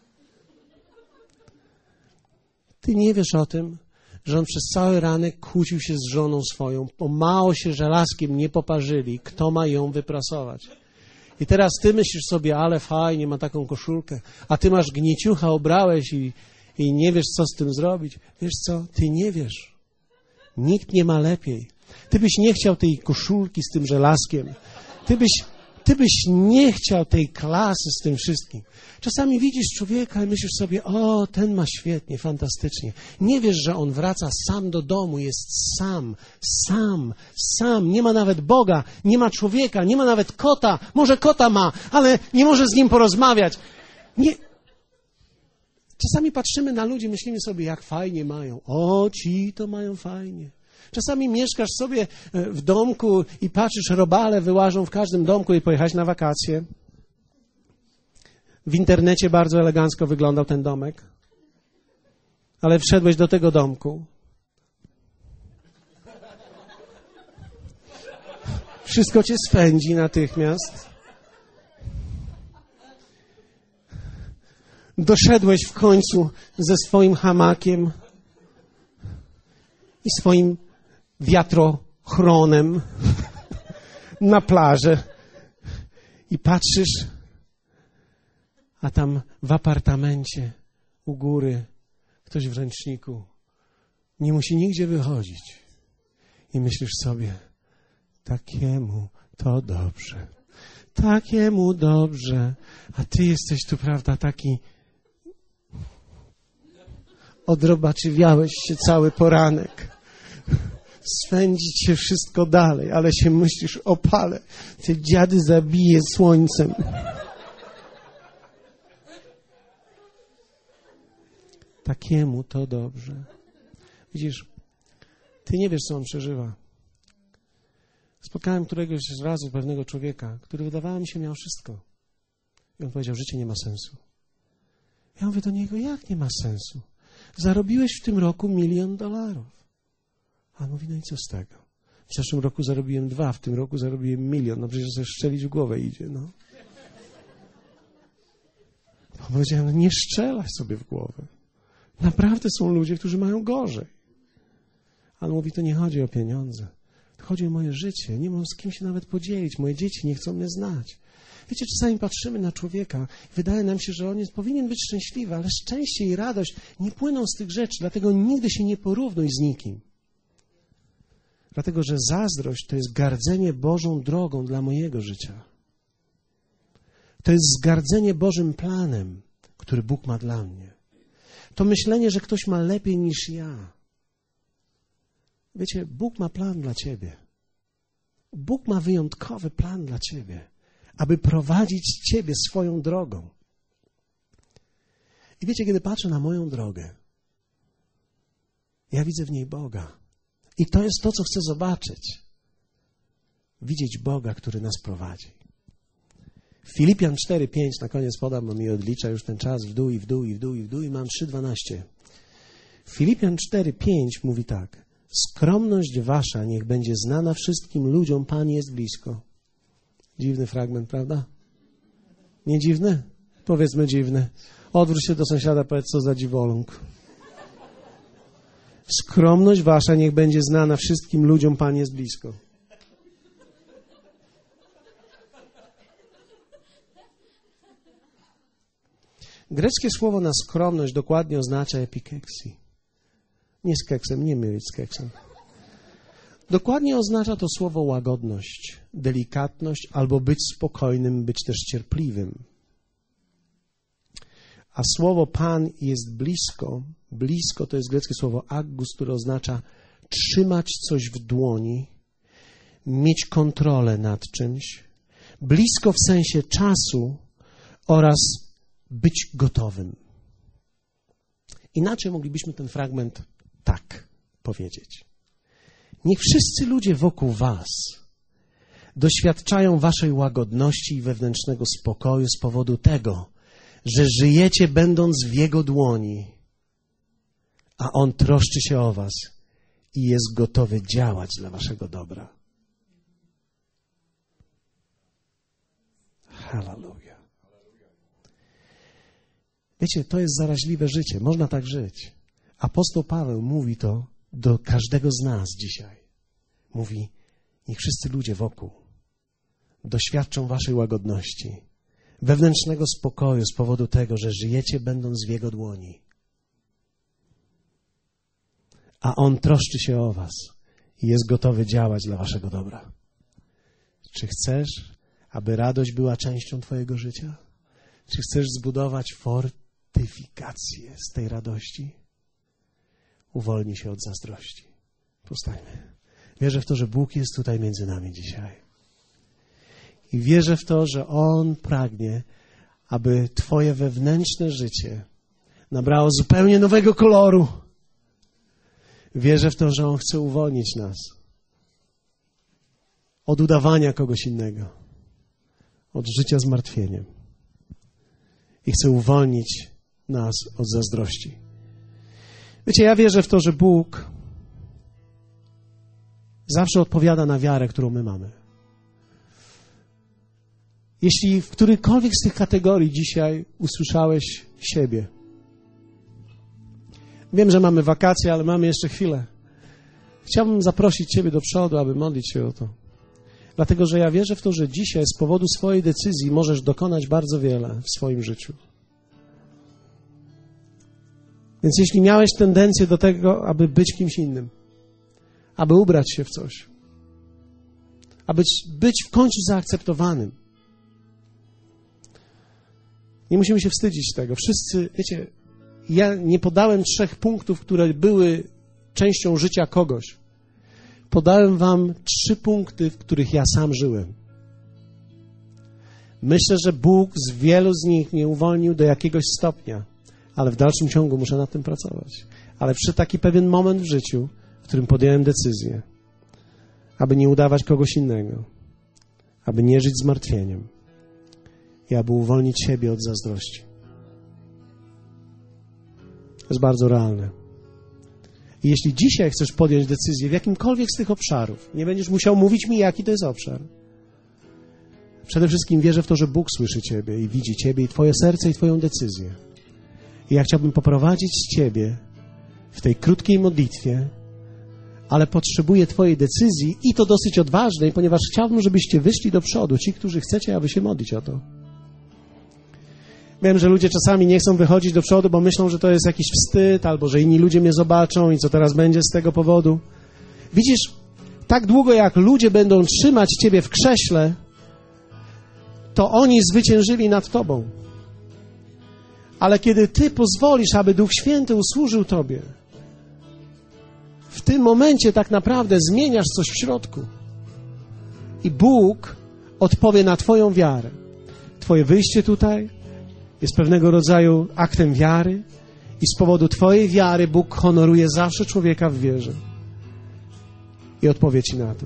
Ty nie wiesz o tym, że on przez cały ranek kłócił się z żoną swoją, bo mało się żelazkiem nie poparzyli, kto ma ją wyprasować. I teraz ty myślisz sobie, ale fajnie, ma taką koszulkę, a ty masz gnieciucha, obrałeś i, i nie wiesz, co z tym zrobić. Wiesz co, ty nie wiesz. Nikt nie ma lepiej. Ty byś nie chciał tej koszulki z tym żelazkiem. Ty byś, ty byś nie chciał tej klasy z tym wszystkim. Czasami widzisz człowieka i myślisz sobie, o, ten ma świetnie, fantastycznie. Nie wiesz, że on wraca sam do domu, jest sam, sam, sam. Nie ma nawet Boga, nie ma człowieka, nie ma nawet kota. Może kota ma, ale nie może z nim porozmawiać. Nie. Czasami patrzymy na ludzi, myślimy sobie, jak fajnie mają. O, ci to mają fajnie. Czasami mieszkasz sobie w domku i patrzysz, robale wyłażą w każdym domku i pojechałeś na wakacje. W internecie bardzo elegancko wyglądał ten domek. Ale wszedłeś do tego domku. Wszystko cię swędzi natychmiast. Doszedłeś w końcu ze swoim hamakiem i swoim wiatrochronem na plażę i patrzysz, a tam w apartamencie u góry ktoś w ręczniku nie musi nigdzie wychodzić i myślisz sobie, takiemu to dobrze, takiemu dobrze, a ty jesteś tu, prawda, taki odrobaczywiałeś się cały poranek. Swędzić się wszystko dalej, ale się myślisz, opale, te dziady zabije słońcem. Takiemu to dobrze. Widzisz, ty nie wiesz, co on przeżywa. Spotkałem któregoś razu pewnego człowieka, który wydawało mi się miał wszystko. I on powiedział, życie nie ma sensu. Ja mówię do niego, jak nie ma sensu? Zarobiłeś w tym roku milion dolarów. A on mówi, no i co z tego? W zeszłym roku zarobiłem dwa, w tym roku zarobiłem milion. No przecież sobie szczelić w głowę idzie, no. Powiedziałem, no nie strzelaj sobie w głowę. Naprawdę są ludzie, którzy mają gorzej. A on mówi, to nie chodzi o pieniądze. To chodzi o moje życie. Nie mam z kim się nawet podzielić. Moje dzieci nie chcą mnie znać. Wiecie, czasami patrzymy na człowieka i wydaje nam się, że on jest, powinien być szczęśliwy, ale szczęście i radość nie płyną z tych rzeczy, dlatego nigdy się nie porównuj z nikim. Dlatego, że zazdrość to jest gardzenie Bożą drogą dla mojego życia. To jest zgardzenie Bożym planem, który Bóg ma dla mnie. To myślenie, że ktoś ma lepiej niż ja. Wiecie, Bóg ma plan dla ciebie. Bóg ma wyjątkowy plan dla ciebie, aby prowadzić ciebie swoją drogą. I wiecie, kiedy patrzę na moją drogę, ja widzę w niej Boga. I to jest to, co chcę zobaczyć. Widzieć Boga, który nas prowadzi. Filipian cztery pięć, na koniec podam, bo mi odlicza już ten czas w dół i w dół i w dół i w dół i mam trzy dwanaście. Filipian cztery pięć mówi tak. Skromność wasza niech będzie znana wszystkim ludziom, Pan jest blisko. Dziwny fragment, prawda? Nie dziwny? Powiedzmy dziwny. Odwróć się do sąsiada, powiedz, co za dziwoląg. Skromność wasza niech będzie znana wszystkim ludziom, Pan jest blisko. Greckie słowo na skromność dokładnie oznacza epikeksy. Nie z keksem, nie mylić z keksem. Dokładnie oznacza to słowo łagodność, delikatność albo być spokojnym, być też cierpliwym. A słowo Pan jest blisko. Blisko to jest greckie słowo aggus, które oznacza trzymać coś w dłoni, mieć kontrolę nad czymś. Blisko w sensie czasu oraz być gotowym. Inaczej moglibyśmy ten fragment tak powiedzieć. Niech wszyscy ludzie wokół was doświadczają waszej łagodności i wewnętrznego spokoju z powodu tego, że żyjecie będąc w Jego dłoni, a On troszczy się o was i jest gotowy działać dla waszego dobra. Hallelujah. Wiecie, to jest zaraźliwe życie. Można tak żyć. Apostoł Paweł mówi to do każdego z nas dzisiaj. Mówi, niech wszyscy ludzie wokół doświadczą waszej łagodności, wewnętrznego spokoju z powodu tego, że żyjecie będąc w Jego dłoni. A On troszczy się o was i jest gotowy działać dla waszego dobra. Czy chcesz, aby radość była częścią twojego życia? Czy chcesz zbudować fortyfikację z tej radości? Uwolnij się od zazdrości. Powstańmy. Wierzę w to, że Bóg jest tutaj między nami dzisiaj. I wierzę w to, że On pragnie, aby twoje wewnętrzne życie nabrało zupełnie nowego koloru. Wierzę w to, że On chce uwolnić nas od udawania kogoś innego, od życia zmartwieniem. I chce uwolnić nas od zazdrości. Wiecie, ja wierzę w to, że Bóg zawsze odpowiada na wiarę, którą my mamy. Jeśli w którejkolwiek z tych kategorii dzisiaj usłyszałeś siebie, wiem, że mamy wakacje, ale mamy jeszcze chwilę. Chciałbym zaprosić Ciebie do przodu, aby modlić się o to. Dlatego, że ja wierzę w to, że dzisiaj z powodu swojej decyzji możesz dokonać bardzo wiele w swoim życiu. Więc jeśli miałeś tendencję do tego, aby być kimś innym, aby ubrać się w coś, aby być w końcu zaakceptowanym, nie musimy się wstydzić tego. Wszyscy, wiecie, ja nie podałem trzech punktów, które były częścią życia kogoś. Podałem wam trzy punkty, w których ja sam żyłem. Myślę, że Bóg z wielu z nich mnie uwolnił do jakiegoś stopnia, ale w dalszym ciągu muszę nad tym pracować. Ale przyszedł taki pewien moment w życiu, w którym podjąłem decyzję, aby nie udawać kogoś innego, aby nie żyć zmartwieniem. i aby uwolnić siebie od zazdrości. To jest bardzo realne. I jeśli dzisiaj chcesz podjąć decyzję w jakimkolwiek z tych obszarów, nie będziesz musiał mówić mi, jaki to jest obszar. Przede wszystkim wierzę w to, że Bóg słyszy Ciebie i widzi Ciebie i Twoje serce i Twoją decyzję. I ja chciałbym poprowadzić Ciebie w tej krótkiej modlitwie, ale potrzebuję Twojej decyzji i to dosyć odważnej, ponieważ chciałbym, żebyście wyszli do przodu, ci, którzy chcecie, aby się modlić o to. Wiem, że ludzie czasami nie chcą wychodzić do przodu, bo myślą, że to jest jakiś wstyd, albo że inni ludzie mnie zobaczą i co teraz będzie z tego powodu. Widzisz, tak długo jak ludzie będą trzymać Ciebie w krześle, to oni zwyciężyli nad Tobą. Ale kiedy Ty pozwolisz, aby Duch Święty usłużył Tobie, w tym momencie tak naprawdę zmieniasz coś w środku. I Bóg odpowie na Twoją wiarę. Twoje wyjście tutaj jest pewnego rodzaju aktem wiary i z powodu Twojej wiary Bóg honoruje zawsze człowieka w wierze. I odpowie Ci na to.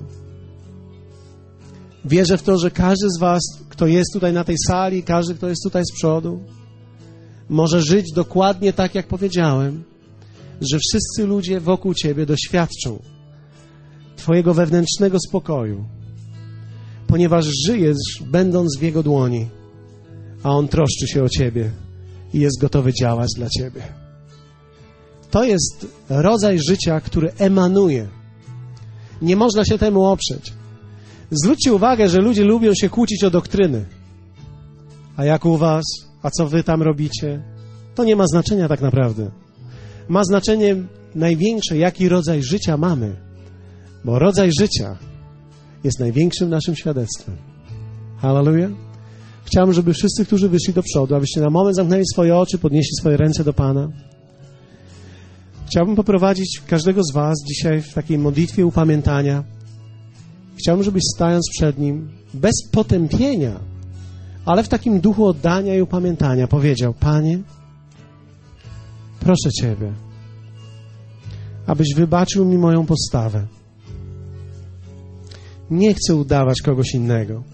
Wierzę w to, że każdy z Was, kto jest tutaj na tej sali, każdy, kto jest tutaj z przodu, może żyć dokładnie tak, jak powiedziałem, że wszyscy ludzie wokół Ciebie doświadczą Twojego wewnętrznego spokoju, ponieważ żyjesz, będąc w Jego dłoni, a On troszczy się o Ciebie i jest gotowy działać dla Ciebie. To jest rodzaj życia, który emanuje. Nie można się temu oprzeć. Zwróćcie uwagę, że ludzie lubią się kłócić o doktryny. A jak u was? A co wy tam robicie? To nie ma znaczenia tak naprawdę. Ma znaczenie największe, jaki rodzaj życia mamy. Bo rodzaj życia jest największym naszym świadectwem. Hallelujah. Chciałbym, żeby wszyscy, którzy wyszli do przodu, abyście na moment zamknęli swoje oczy, podnieśli swoje ręce do Pana. Chciałbym poprowadzić każdego z was dzisiaj w takiej modlitwie upamiętania. Chciałbym, żebyś stając przed Nim, bez potępienia, ale w takim duchu oddania i upamiętania powiedział: Panie, proszę Ciebie, abyś wybaczył mi moją postawę. Nie chcę udawać kogoś innego.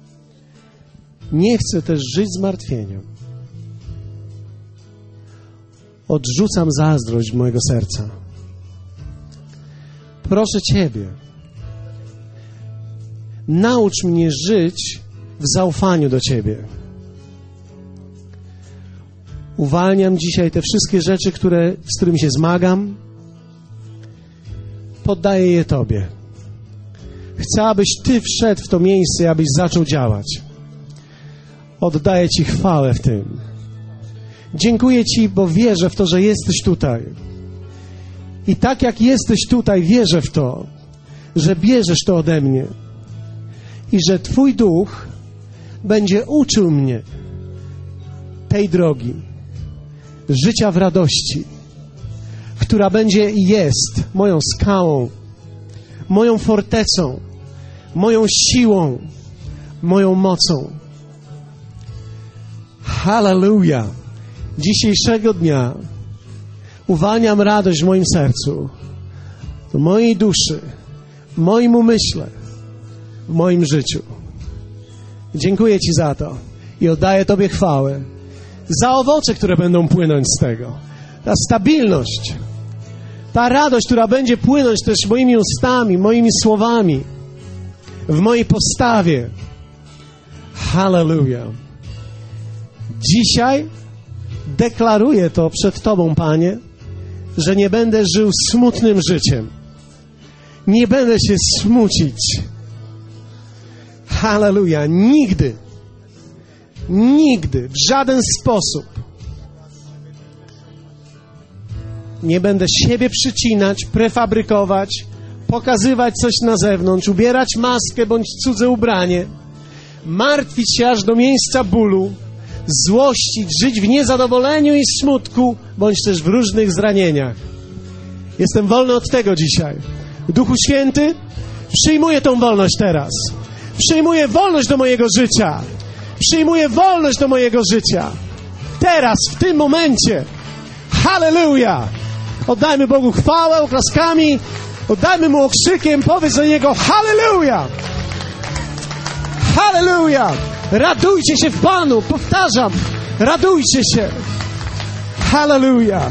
Nie chcę też żyć zmartwieniem. Odrzucam zazdrość mojego serca. Proszę Ciebie, naucz mnie żyć w zaufaniu do Ciebie. Uwalniam dzisiaj te wszystkie rzeczy, które, z którymi się zmagam. Poddaję je Tobie. Chcę, abyś Ty wszedł w to miejsce i abyś zaczął działać. Oddaję Ci chwałę w tym. Dziękuję Ci, bo wierzę w to, że jesteś tutaj. I tak jak jesteś tutaj, wierzę w to, że bierzesz to ode mnie. I że Twój Duch będzie uczył mnie tej drogi, życia w radości, która będzie i jest moją skałą, moją fortecą, moją siłą, moją mocą. Hallelujah! Dzisiejszego dnia uwalniam radość w moim sercu, w mojej duszy, w moim umyśle, w moim życiu. Dziękuję Ci za to i oddaję Tobie chwałę za owoce, które będą płynąć z tego. Ta stabilność, ta radość, która będzie płynąć też moimi ustami, moimi słowami, w mojej postawie. Hallelujah. Dzisiaj deklaruję to przed Tobą, Panie, że nie będę żył smutnym życiem. Nie będę się smucić. Hallelujah. Nigdy, nigdy, w żaden sposób nie będę siebie przycinać, prefabrykować, pokazywać coś na zewnątrz, ubierać maskę bądź cudze ubranie, martwić się aż do miejsca bólu, złościć, żyć w niezadowoleniu i smutku, bądź też w różnych zranieniach. Jestem wolny od tego dzisiaj. Duchu Święty, przyjmuję tą wolność teraz. Przyjmuję wolność do mojego życia. Przyjmuję wolność do mojego życia. Teraz, w tym momencie. Hallelujah! Oddajmy Bogu chwałę oklaskami. Oddajmy Mu okrzykiem. Powiedz do Niego: Hallelujah! Hallelujah! Radujcie się w Panu. Powtarzam. Radujcie się. Hallelujah.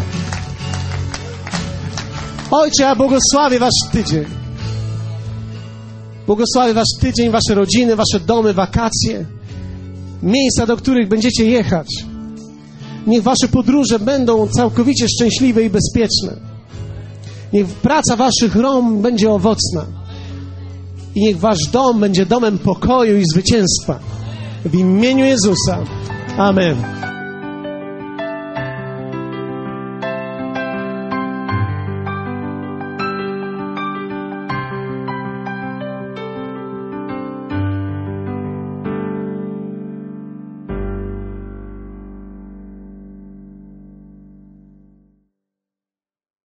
Ojcze, ja błogosławię Wasz tydzień. Błogosławię Wasz tydzień, Wasze rodziny, Wasze domy, wakacje. Miejsca, do których będziecie jechać. Niech Wasze podróże będą całkowicie szczęśliwe i bezpieczne. Niech praca Waszych rąk będzie owocna. I niech Wasz dom będzie domem pokoju i zwycięstwa. W imieniu Jezusa. Amen.